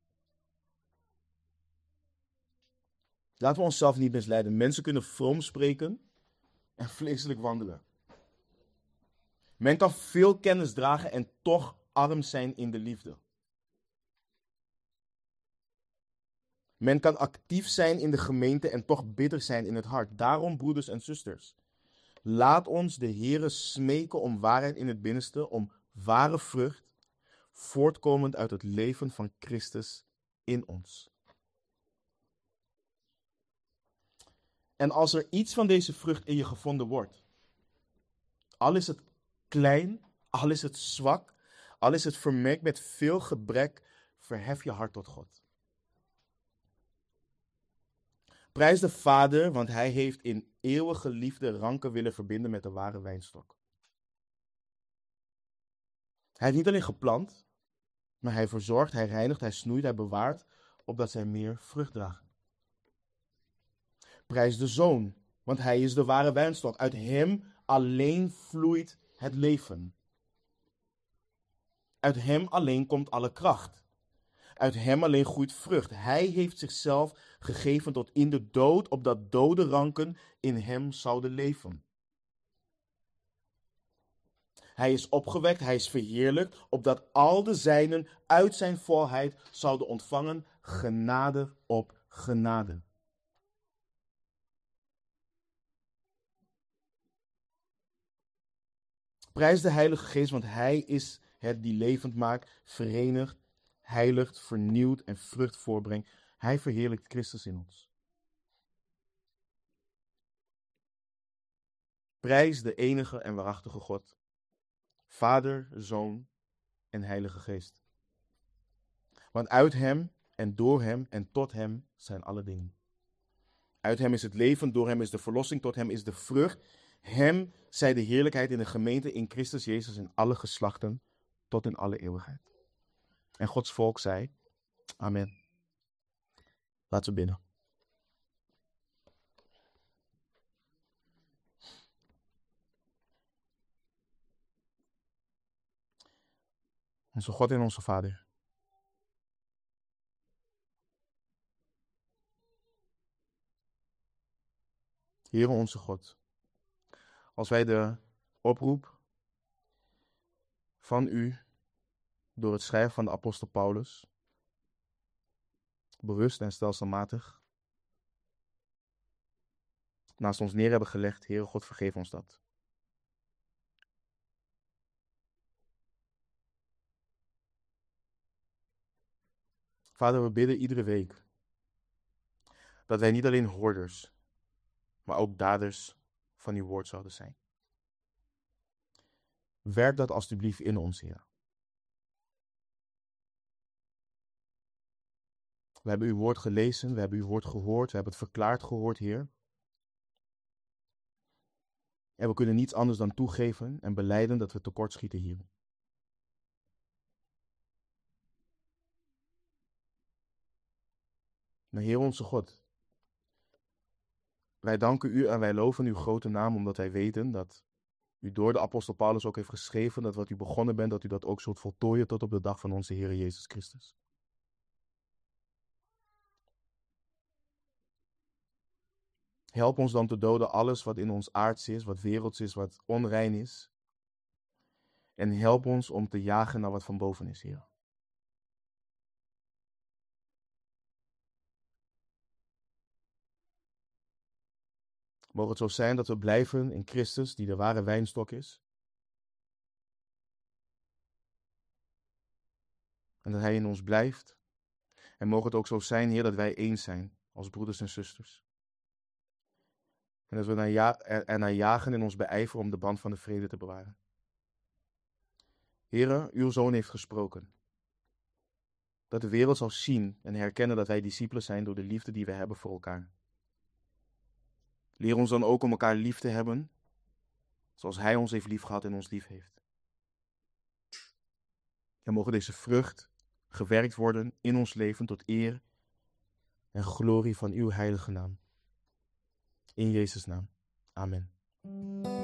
Speaker 1: Laten we onszelf niet misleiden. Mensen kunnen vroom spreken en vleeselijk wandelen. Men kan veel kennis dragen en toch arm zijn in de liefde. Men kan actief zijn in de gemeente en toch bitter zijn in het hart. Daarom, broeders en zusters, laat ons de Heere smeken om waarheid in het binnenste, om ware vrucht, voortkomend uit het leven van Christus in ons. En als er iets van deze vrucht in je gevonden wordt, al is het klein, al is het zwak, al is het vermengd met veel gebrek, verhef je hart tot God. Prijs de Vader, want hij heeft in eeuwige liefde ranken willen verbinden met de ware wijnstok. Hij heeft niet alleen geplant, maar hij verzorgt, hij reinigt, hij snoeit, hij bewaart, opdat zij meer vrucht dragen. Prijs de Zoon, want hij is de ware wijnstok. Uit hem alleen vloeit het leven. Uit hem alleen komt alle kracht. Uit hem alleen groeit vrucht. Hij heeft zichzelf gegeven tot in de dood, opdat dode ranken in hem zouden leven. Hij is opgewekt, hij is verheerlijkt, opdat al de zijnen uit zijn volheid zouden ontvangen genade op genade. Prijs de Heilige Geest, want hij is het die levend maakt, verenigt, heiligt, vernieuwt en vrucht voorbrengt. Hij verheerlijkt Christus in ons. Prijs de enige en waarachtige God, Vader, Zoon en Heilige Geest. Want uit hem en door hem en tot hem zijn alle dingen. Uit hem is het leven, door hem is de verlossing, tot hem is de vrucht. Hem zij de heerlijkheid in de gemeente in Christus Jezus in alle geslachten, tot in alle eeuwigheid. En Gods volk zei, amen. Laten we bidden. Onze God en onze Vader. Heere onze God, als wij de oproep van u door het schrijven van de apostel Paulus bewust en stelselmatig naast ons neer hebben gelegd, Heere God, vergeef ons dat. Vader, we bidden iedere week dat wij niet alleen hoorders, maar ook daders van uw woord zouden zijn. Werk dat alstublieft in ons, Heer. We hebben uw woord gelezen, we hebben uw woord gehoord, we hebben het verklaard gehoord, Heer. En we kunnen niets anders dan toegeven en belijden dat we tekortschieten hierin. Maar Heer onze God, wij danken u en wij loven uw grote naam, omdat wij weten dat u door de apostel Paulus ook heeft geschreven dat wat u begonnen bent, dat u dat ook zult voltooien tot op de dag van onze Heer Jezus Christus. Help ons dan te doden alles wat in ons aards is, wat werelds is, wat onrein is. En help ons om te jagen naar wat van boven is, Heer. Mogen het zo zijn dat we blijven in Christus, die de ware wijnstok is. En dat Hij in ons blijft. En mogen het ook zo zijn, Heer, dat wij eens zijn als broeders en zusters. En dat we ernaar jagen en ons beijveren om de band van de vrede te bewaren. Heere, uw Zoon heeft gesproken. Dat de wereld zal zien en herkennen dat wij discipelen zijn door de liefde die we hebben voor elkaar. Leer ons dan ook om elkaar lief te hebben, zoals Hij ons heeft liefgehad en ons lief heeft. En mogen deze vrucht gewerkt worden in ons leven tot eer en glorie van uw heilige naam. In Jezus' naam. Amen.